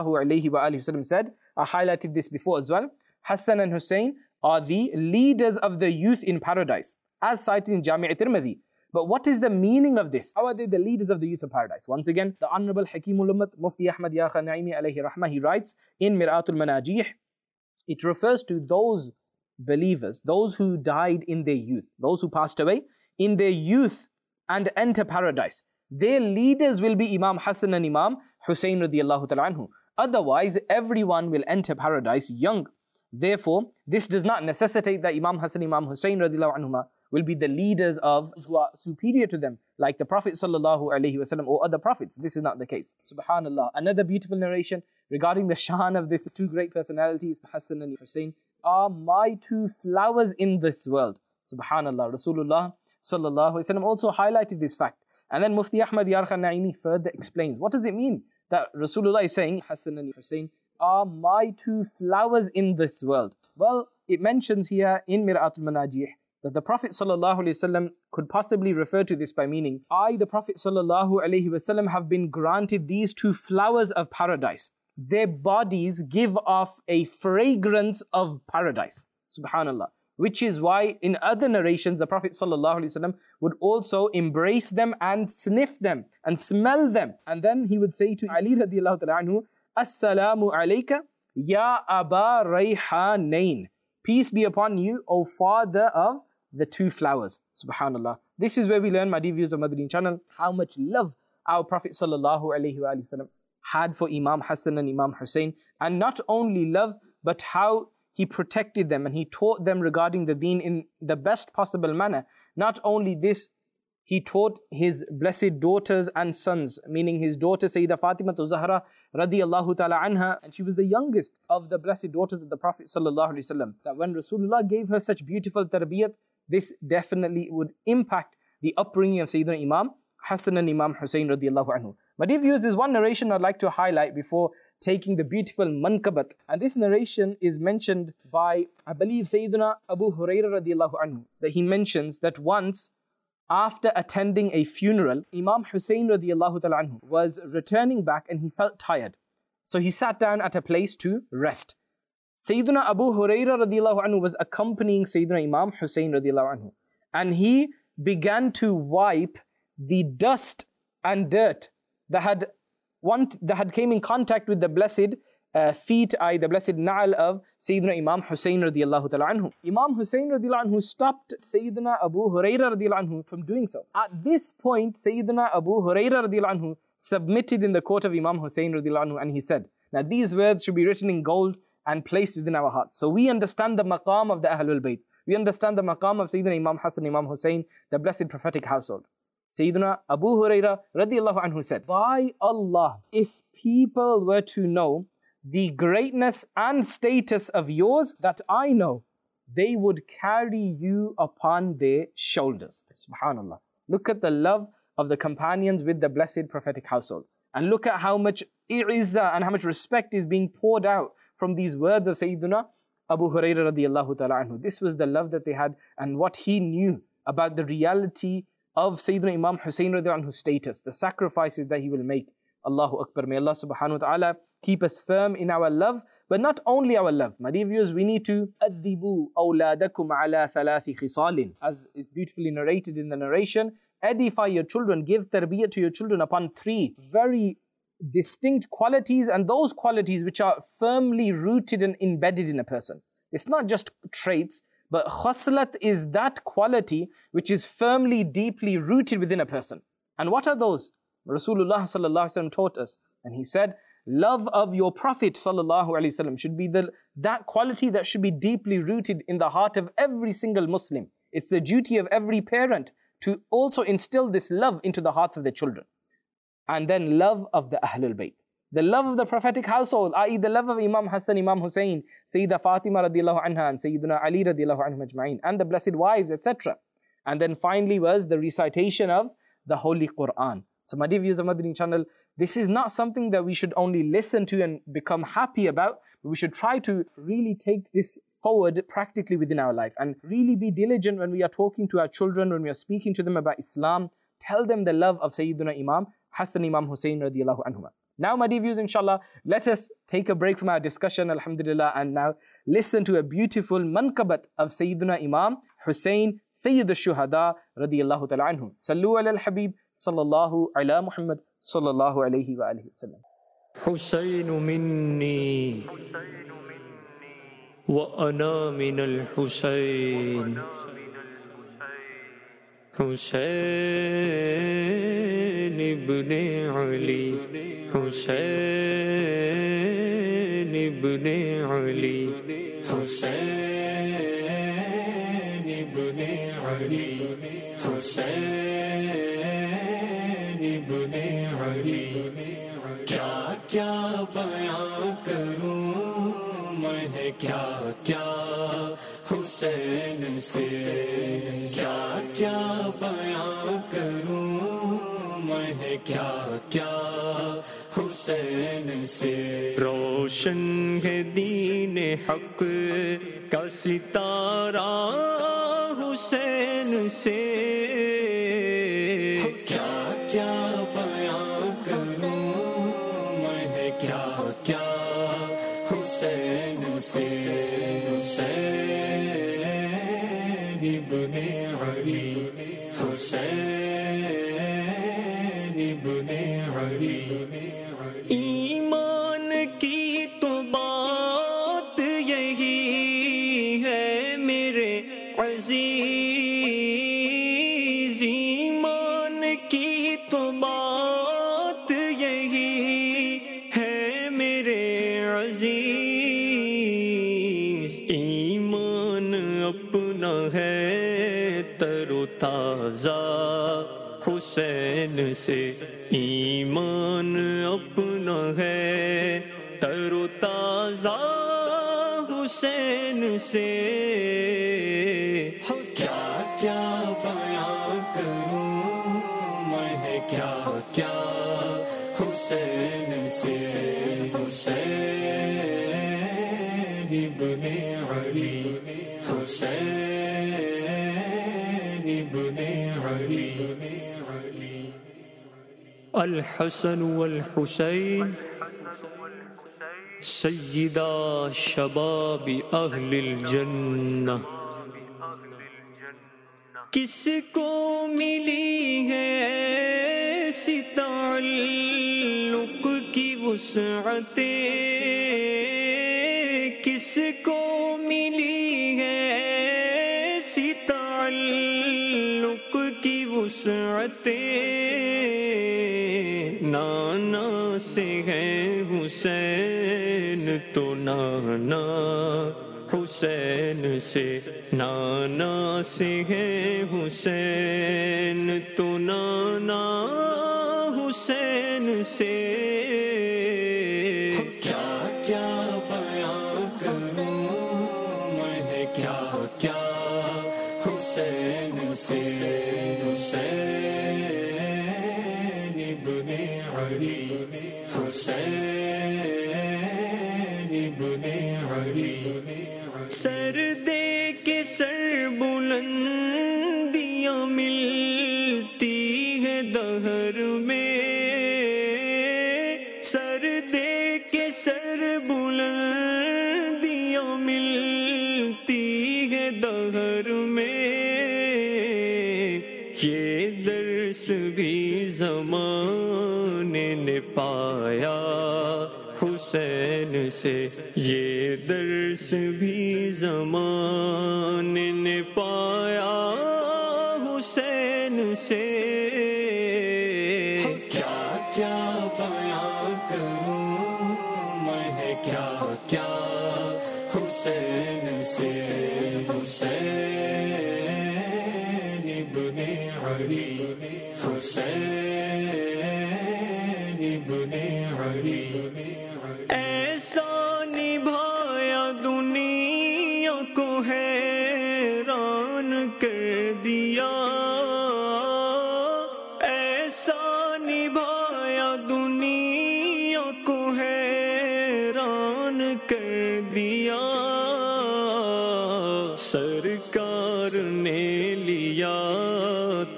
ﷺ said, I highlighted this before as well, Hassan and Hussein are the leaders of the youth in paradise, as cited in Jami' Tirmidhi. But what is the meaning of this? How are they the leaders of the youth of paradise? Once again, the Honorable Hakimul Ummat, Mufti Ahmad Yaqub Naimi alayhi rahmah, he writes in Mir'atul Manajih, it refers to those believers, those who died in their youth, those who passed away in their youth and enter paradise. Their leaders will be Imam Hassan and Imam Hussein radiallahu ta'ala anhu. Otherwise, everyone will enter paradise young. Therefore, this does not necessitate that Imam Hassan, Imam Hussein radiallahu anhuma will be the leaders of who are superior to them, like the Prophet sallallahu alaihi wasallam or other prophets. This is not the case. Subhanallah. Another beautiful narration regarding the shan of these two great personalities, Hassan and Hussein, are my two flowers in this world. Subhanallah. Rasulullah sallallahu alaihi wasallam also highlighted this fact. And then Mufti Ahmad Yarkhan Naimi further explains, what does it mean that Rasulullah is saying, Hassan and Hussein are my two flowers in this world? Well, it mentions here in Mir'atul Manajih that the Prophet ﷺ could possibly refer to this by meaning, I, the Prophet ﷺ, have been granted these two flowers of paradise. Their bodies give off a fragrance of paradise. Subhanallah. Which is why in other narrations, the Prophet ﷺ would also embrace them and sniff them and smell them. And then he would say to Ali radiallahu ta'ala anhu, Assalamu alayka ya Aba Rayhanain. Peace be upon you, O father of the two flowers. Subhanallah. This is where we learn, my dear viewers of Madreen channel, how much love our Prophet ﷺ had for Imam Hassan and Imam Hussein. And not only love, but how he protected them and he taught them regarding the deen in the best possible manner. Not only this, he taught his blessed daughters and sons, meaning his daughter Sayyidah Fatima Zahra radiyallahu ta'ala anha, and she was the youngest of the blessed daughters of the Prophet sallallahu alaihi wasallam. That when Rasulullah gave her such beautiful tarbiyat, this definitely would impact the upbringing of Sayyidina Imam Hassan and Imam Hussein radiyallahu anhu. My dear viewers, there's one narration I'd like to highlight before taking the beautiful mankabat. And this narration is mentioned by, I believe, Sayyidina Abu Hurairah radiyallahu anhu, that he mentions that once, after attending a funeral, Imam Hussein radiyallahu ta'ala anhu was returning back and he felt tired. So he sat down at a place to rest. Sayyidina Abu Hurairah radiyallahu anhu was accompanying Sayyidina Imam Hussein radiyallahu anhu. And he began to wipe the dust and dirt that had came in contact with the blessed feet, the blessed na'al of Sayyidina Imam Hussein radiyallahu ta'ala anhu. Imam Hussein radiyallahu anhu stopped Sayyidina Abu Hurairah radiyallahu anhu from doing so. At this point, Sayyidina Abu Hurairah radiyallahu anhu submitted in the court of Imam Hussein radiyallahu anhu, and he said, now these words should be written in gold and placed within our hearts. So we understand the maqam of the Ahlul Bayt. We understand the maqam of Sayyidina Imam Hassan, Imam Hussein, the blessed prophetic household. Sayyidina Abu Hurairah radiyallahu anhu said, by Allah, if people were to know the greatness and status of yours that I know, they would carry you upon their shoulders. Subhanallah. Look at the love of the companions with the blessed prophetic household. And look at how much izzah and how much respect is being poured out from these words of Sayyidina Abu Hurairah radiyallahu ta'ala anhu. This was the love that they had and what he knew about the reality of Sayyidina Imam Hussein radiyallahu anhu's status, the sacrifices that he will make. Allahu Akbar. May Allah subhanahu wa ta'ala keep us firm in our love, but not only our love. My dear viewers, we need to أَدِّبُوا أَوْلَادَكُمْ عَلَى ثَلَاثِ خِصَالٍ. As is beautifully narrated in the narration, edify your children, give tarbiyat to your children upon three very distinct qualities, and those qualities which are firmly rooted and embedded in a person. It's not just traits, but khaslat is that quality which is firmly, deeply rooted within a person. And what are those? Rasulullah sallallahu alaihi wasallam taught us, and he said, love of your Prophet sallallahu alaihi wasallam should be that quality that should be deeply rooted in the heart of every single Muslim. It's the duty of every parent to also instill this love into the hearts of their children. And then love of the Ahlul Bayt. The love of the prophetic household, i.e. the love of Imam Hassan, Imam Hussein, Sayyidah Fatima radiallahu anha, and Sayyidina Ali radiallahu anhu majma'in, and the blessed wives, etc. And then finally was the recitation of the Holy Quran. So my dear viewers of Madreen channel, this is not something that we should only listen to and become happy about, we should try to really take this forward practically within our life and really be diligent when we are talking to our children, when we are speaking to them about Islam. Tell them the love of Sayyiduna Imam Hassan Imam Hussein radiyallahu anhuma. Now, my dear viewers, inshallah, let us take a break from our discussion, alhamdulillah, and now listen to a beautiful manqabat of Sayyiduna Imam Hussein, Sayyid al-Shuhada, radiyallahu ta'ala anhum. Sallu ala al-Habib, sallallahu ala Muhammad, sallallahu alayhi wa alihi wa sallam. حسين مني وأنا من الحسين حسين ابن علي حسين ابن علي حسين ابن علي حسين ابن علي کیا کیا بیان کروں میں کیا کیا حسین سے کیا کیا بیان کروں میں کیا کیا حسین سے روشن ہے دین حق کا ستارہ حسین سے کیا کیا بیان کروں میں کیا کیا حسین سے حسین ابن علی حسین ابن علی ایمان کی تو بات یہی ہے میرے عزیز ایمان کی تو بات یہی ہے میرے عزیز ایمان اپنا ہے تر و تازہ حسین سے ایمان اپنا ہے تر و تازہ حسین سے کیا کیا بیان کروں میں کیا کیا حسین سے حسین ابن علی حسین ابن علی الحسن والحسین سیدہ شباب اہل الجنہ کس کو ملی ہے ایسی تعلق کی وسعتیں کس کو ملی ہے ایسی تعلق کی وسعتیں نانا سے ہے حسین تو نانا حسین سے نانا سے ہے حسین تو نانا حسین سے کیا کیا بیان کروں میں کیا کیا حسین سے حسین ابن علی حسین ابن علی سر دے کے سر بلندیاں ملتی ہے دہر میں سر دے کے سر بلندیاں ملتی ہے دہر میں یہ درس بھی زمانے نے پایا حسین سے یہ درس بھی زمانے نے پایا حسین سے کیا کیا بیان کروں میں کیا کیا حسین سے حسین ابن علی حسین ابن علی ایسا نبھایا دنیا کو حیران کر دیا ایسا نبھایا دنیا کو حیران کر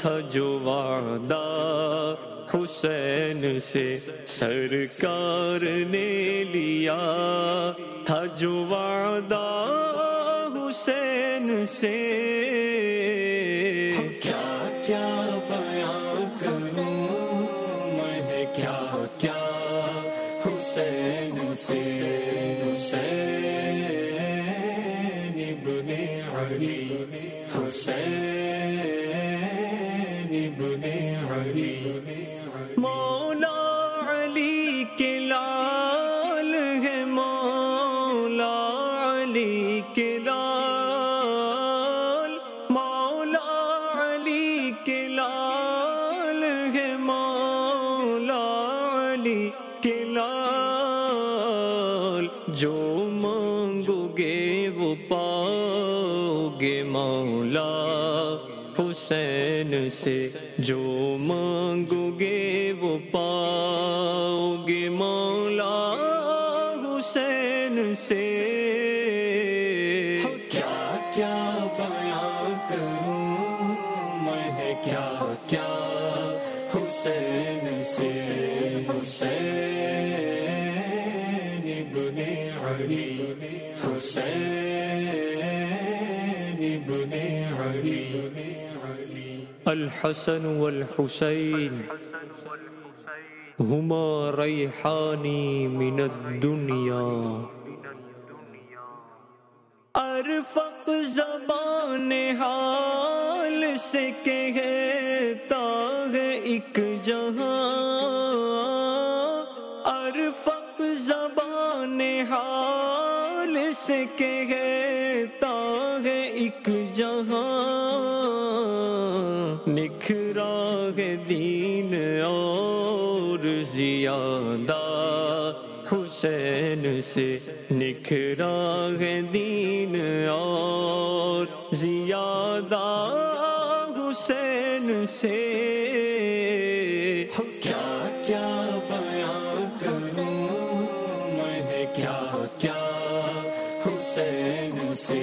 تھا جو وعدہ حسین سے سرکار نے لیا تھا جو وعدہ حسین سے کیا کیا بیان کروں میں کیا کیا حسین سے حسین ابن علی حسین ابن علی مولا علی کے لال ہے مولا علی کے لال مولا علی کے لال ہے مولا علی کے لال جو مانگو گے وہ پاؤ گے مولا حسین سے جو مانگو گے وہ پاؤ گے مولا حسین سے کیا کیا بیان کروں میں کیا کیا حسین سے حسین ابن علی حسین ابن علی الحسن والحسین ہما ریحانی من الدنیا ارفق زبان حال سے کہتا ہے ایک جہاں ارفق زبان حال سے کہتا ہے ایک جہاں نکھرا ہے دین اور زیادہ حسین سے نکھرا ہے دین اور زیادہ حسین سے کیا کیا بیان کروں میں کیا کیا حسین سے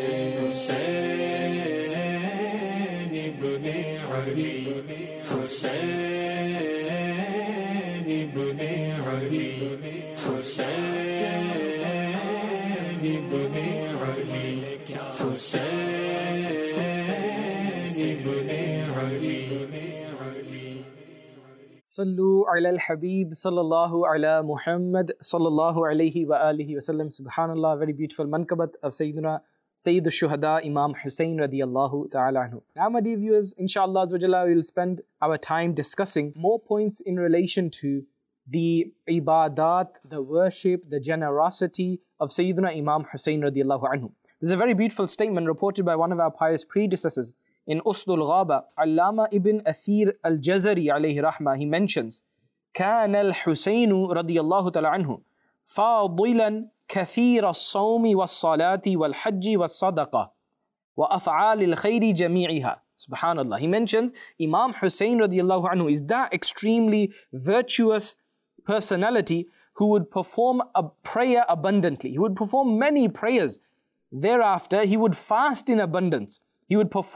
حسین ابن علی حسین ابن علی حسین ابن علی حسین ابن علی صلو علی الحبیب صلی اللہ علی محمد صلی اللہ علیہ وآلہ وسلم. Subhanallah, very beautiful manqabat of Sayyidina Sayyid al-Shuhada Imam Hussein radiyallahu ta'ala anhu. Now my dear viewers, inshallah we will spend our time discussing more points in relation to the ibadat, the worship, the generosity of Sayyidina Imam Hussein radiyallahu anhu. This is a very beautiful statement reported by one of our pious predecessors in Usdul Ghaba. Allama ibn Athir al-Jazari alayhi rahmah, he mentions, كان الحسين رضي الله تعالى عنه فاضلا كثير الصوم والصلاة والحج والصدقة وأفعال الخير جميعها. Subhanallah. He mentions Imam Hussein radiallahu anhu is that extremely virtuous personality who would perform a prayer abundantly. He would perform many prayers. Thereafter, he would fast in abundance. He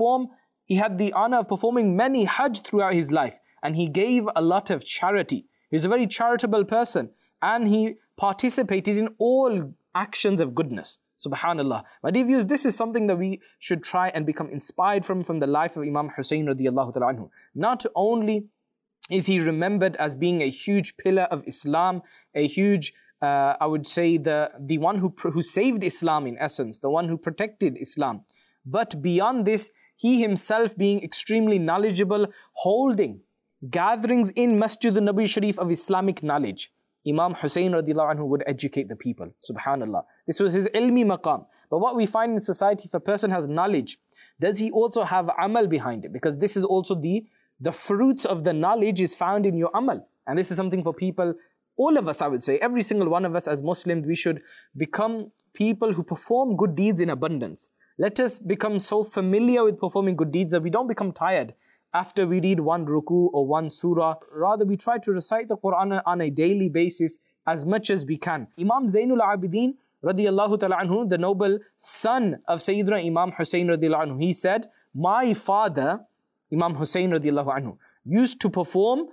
had the honor of performing many hajj throughout his life, and he gave a lot of charity. He was a very charitable person, and he participated in all actions of goodness. Subhanallah. My dear viewers, this is something that we should try and become inspired from the life of Imam Hussein radiallahu ta'ala anhu. Not only is he remembered as being a huge pillar of Islam, a huge, I would say, the one who saved Islam in essence, the one who protected Islam. But beyond this, he himself being extremely knowledgeable, holding gatherings in Masjid al-Nabi Sharif of Islamic knowledge. Imam Hussein radiallahu anhu would educate the people. Subhanallah. This was his ilmi maqam. But what we find in society, if a person has knowledge, does he also have amal behind it? Because this is also the fruits of the knowledge is found in your amal. And this is something for people, all of us, I would say, every single one of us as Muslims, we should become people who perform good deeds in abundance. Let us become so familiar with performing good deeds that we don't become tired after we read one ruku or one surah. Rather, we try to recite the Quran on a daily basis as much as we can. Imam Zainul Abidin radiyallahu ta'ala anhu, the noble son of Sayyidina Imam Hussein radiyallahu anhu, he said, my father Imam Hussein radiallahu anhu, used to perform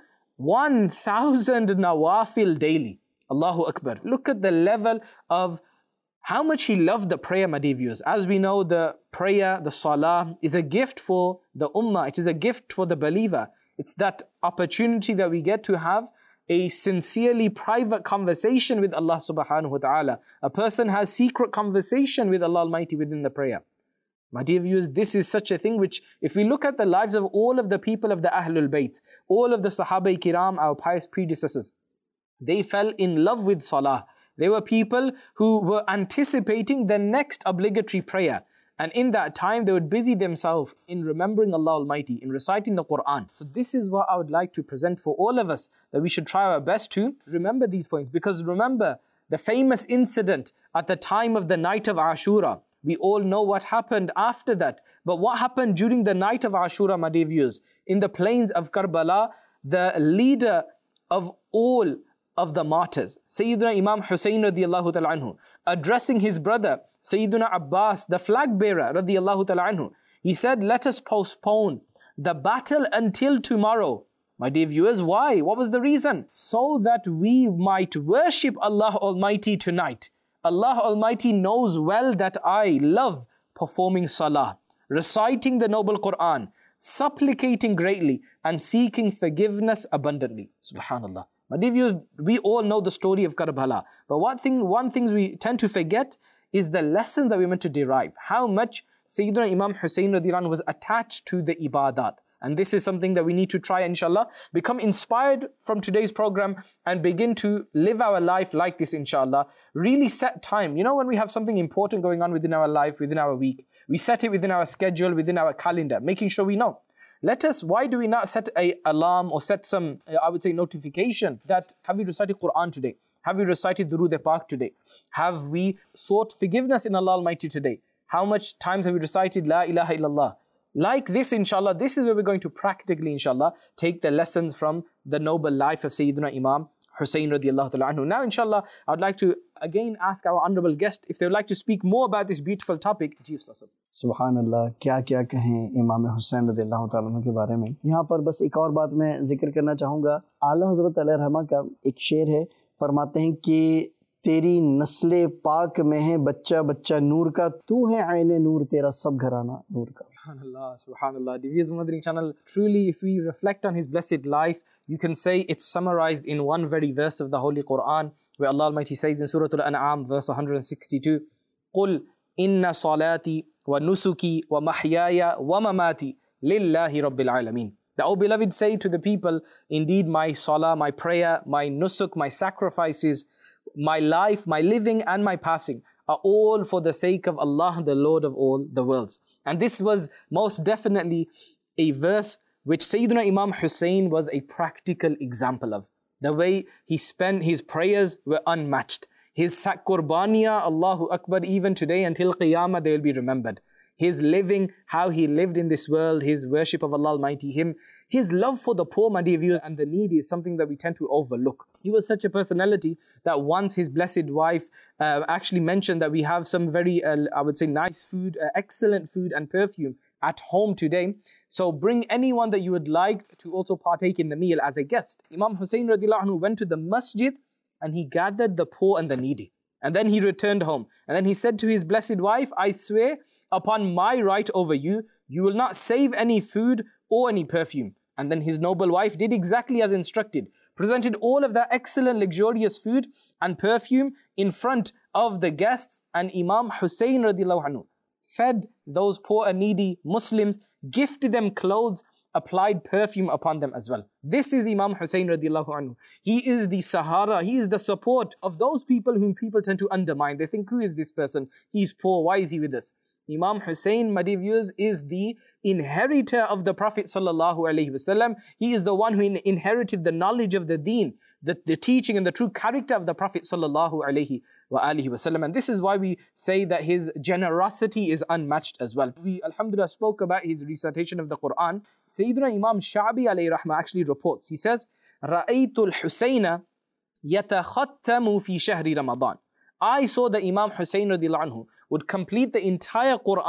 1,000 nawafil daily. Allahu Akbar. Look at the level of how much he loved the prayer, my dear viewers. As we know, the prayer, the salah, is a gift for the ummah. It is a gift for the believer. It's that opportunity that we get to have a sincerely private conversation with Allah subhanahu wa ta'ala. A person has secret conversation with Allah Almighty within the prayer. My dear viewers, this is such a thing which, if we look at the lives of all of the people of the Ahlul Bayt, all of the Sahaba Kiram, our pious predecessors, they fell in love with salah. They were people who were anticipating the next obligatory prayer. And in that time, they would busy themselves in remembering Allah Almighty, in reciting the Quran. So this is what I would like to present for all of us, that we should try our best to remember these points. Because remember, the famous incident at the time of the night of Ashura, we all know what happened after that. But what happened during the night of Ashura, my dear viewers? In the plains of Karbala, the leader of all of the martyrs, Sayyidina Imam Hussein radiallahu ta'ala anhu, addressing his brother, Sayyidina Abbas, the flag bearer radiallahu ta'ala anhu, he said, let us postpone the battle until tomorrow. My dear viewers, why? What was the reason? So that we might worship Allah Almighty tonight. Allah Almighty knows well that I love performing salah, reciting the noble Quran, supplicating greatly, and seeking forgiveness abundantly. Subhanallah. My dear viewers, we all know the story of Karbala. But one thing we tend to forget is the lesson that we're meant to derive. How much Sayyidina Imam Hussein radiallahu anhu was attached to the ibadat. And this is something that we need to try, inshallah, become inspired from today's program and begin to live our life like this, inshallah. Really set time. You know, when we have something important going on within our life, within our week, we set it within our schedule, within our calendar, making sure we know. Why do we not set an alarm or set some, I would say, notification that, have we recited Quran today? Have we recited Durood Pak today? Have we sought forgiveness in Allah Almighty today? How much times have we recited La ilaha illallah? Like this, inshallah, this is where we're going to practically, inshallah, take the lessons from the noble life of Sayyidina Imam Hussein radiallahu ta'ala anhu. Now, inshallah, I would like to again ask our honorable guest if they would like to speak more about this beautiful topic. Subhanallah, क्या कहें इमाम हुसैन रज़ियल्लाहु ताला अन्हु के बारे में। यहाँ पर बस एक और बात मैं जिक्र करना चाहूँगा। आला हज़रत अलैहि रहमा का एक शेर है, फरमाते हैं कि तेरी नस्ले पाक में है बच्चा बच्चा नूर का, तू है आईने नूर, तेरा सब घराना नूर का। Subhanallah, subhanallah. Diviya's Mothering Channel, truly, if we reflect on his blessed life, you can say it's summarized in one very verse of the Holy Quran, where Allah Almighty says in Surah Al-An'am, verse 162, قُلْ إِنَّ صَلَاتِي وَنُسُكِي وَمَحْيَايَ وَمَمَاتِي لِلَّهِ رَبِّ الْعَالَمِينَ. That, O beloved, say to the people, indeed my salah, my prayer, my nusuk, my sacrifices, my life, my living and my passing are all for the sake of Allah, the Lord of all the worlds. And this was most definitely a verse which Sayyidina Imam Hussein was a practical example of. The way he spent his prayers were unmatched. His qurbaniya, Allahu Akbar, even today until Qiyamah they will be remembered. His living, how he lived in this world, his worship of Allah Almighty, his love for the poor, my dear viewers, and the needy is something that we tend to overlook. He was such a personality that once his blessed wife actually mentioned that we have some very, I would say, nice food, excellent food and perfume at home today. So bring anyone that you would like to also partake in the meal as a guest. Imam Hussein radiallahu anhu went to the masjid and he gathered the poor and the needy. And then he returned home. And then he said to his blessed wife, I swear upon my right over you, you will not save any food or any perfume. And then his noble wife did exactly as instructed, presented all of that excellent luxurious food and perfume in front of the guests, and Imam Hussein radiallahu anhu fed those poor and needy Muslims, gifted them clothes, applied perfume upon them as well. This is Imam Hussein radiallahu anhu. He is the Sahara, he is the support of those people whom people tend to undermine. They think, who is this person? He's poor, why is he with us? Imam Hussein, my dear viewers, is the inheritor of the Prophet sallallahu alaihi wasallam. He is the one who inherited the knowledge of the deen, the teaching and the true character of the Prophet sallallahu alaihi wasallam. And this is why we say that his generosity is unmatched as well. We, alhamdulillah, spoke about his recitation of the Quran. Sayyidina Imam Sha'bi alayhi rahmah actually reports, he says, رَأَيْتُ الْحُسَيْنَ يَتَخَتَّمُ فِي شَهْرِ رَمَضَانَ. I saw that Imam Hussein radiallahu anhu would complete the entire Quran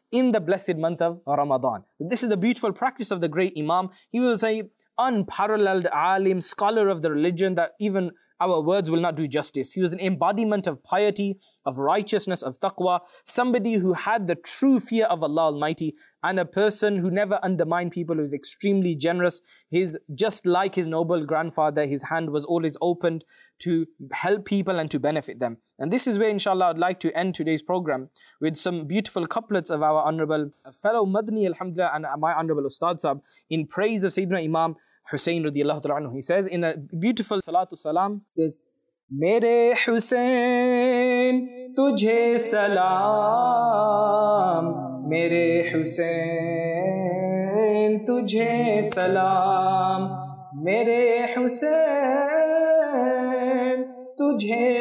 in the blessed month of Ramadan. This is the beautiful practice of the great Imam. He was an unparalleled alim, scholar of the religion that even our words will not do justice. He was an embodiment of piety, of righteousness, of taqwa, somebody who had the true fear of Allah Almighty, and a person who never undermined people, who was extremely generous. Just like his noble grandfather, his hand was always opened to help people and to benefit them. And this is where, inshallah, I'd like to end today's program with some beautiful couplets of our honorable fellow Madni, alhamdulillah, and my honorable Ustad Sahab, in praise of Sayyidina Imam Hussain radiyallahu ta'ala anhu. He says in a beautiful Salatu Salam, says, Mere Hussain tujhe salam, Mere Hussain tujhe salam, Mere Hussain tujhe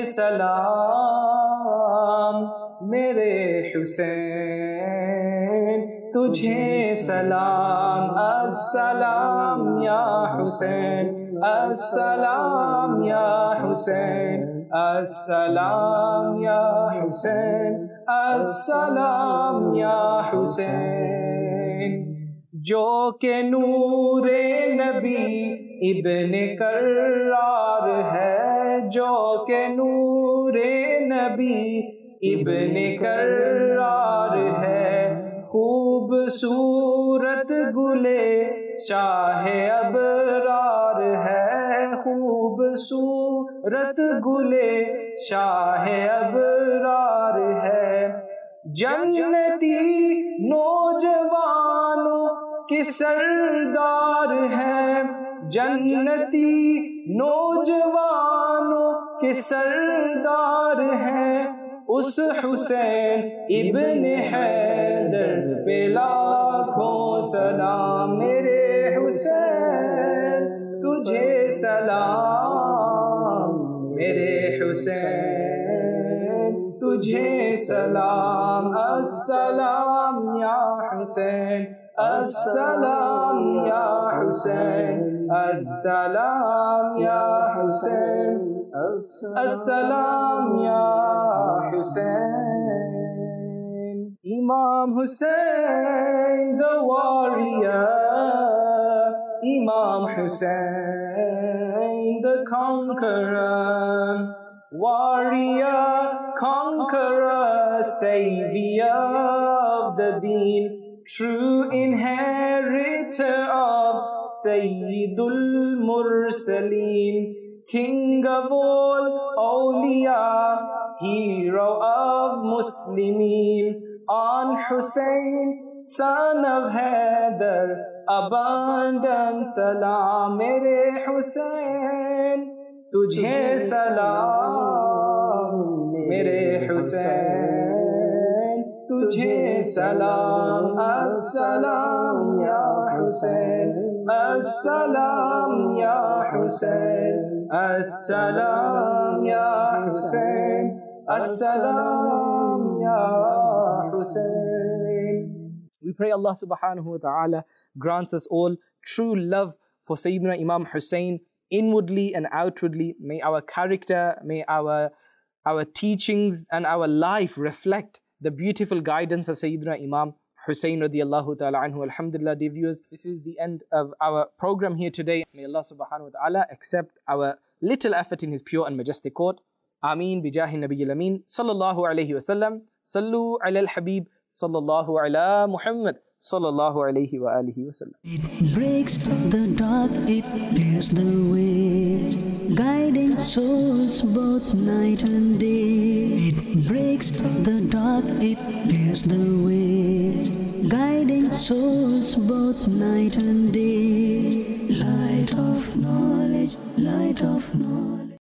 salam, Mere Hussain tujhe salam, As-salam ya Hussain, As-salam ya Hussain, As-salam ya Hussain, As-salam ya Hussain. جو کہ نور نبی ابن کرار ہے, جو کہ نور نبی ابن کرار ہے, خوبصورت گلے شاہ ابرار ہے, خوبصورت گلے شاہ ابرار ہے, جنتی نوجوانوں کے سردار ہے, جنتی نوجوانوں کے سردار ہے, اس حسین ابن حیدر پہ لاکھوں سلام, میرے حسین تجھے سلام, میرے حسین تجھے سلام, السلام یا حسین, السلام یا حسین, السلام یا حسین, السلام یا Hussain. Imam Hussain the warrior, Imam Hussain the conqueror, warrior, conqueror, savior of the deen, true inheritor of Sayyidul Mursaleen, king of all awliya, hero of Muslimin, on Hussain, son of Haidar, abundant salam, mere Hussain tujhe salam, mere Hussain tujhe salam, as-salam ya Hussain, as-salam ya Hussain, as-salam ya Hussain, as-salam ya Hussain. We pray Allah subhanahu wa ta'ala grants us all true love for Sayyidina Imam Hussain, inwardly and outwardly. May our character, may our teachings and our life reflect the beautiful guidance of Sayyidina Imam Hussain radiyallahu ta'ala anhu. Alhamdulillah, dear viewers, this is the end of our program here today. May Allah subhanahu wa ta'ala accept our little effort in His pure and majestic court. Ameen bijahi nabiyil ameen. Sallallahu alayhi wa sallam. Sallu ala al-habib. Sallallahu ala Muhammad. Sallallahu alayhi wa alihi wa sallam. It breaks the dark, it clears the way, guiding souls both night and day. It breaks the dark, it clears the way, guiding souls both night and day. Light of knowledge, light of knowledge.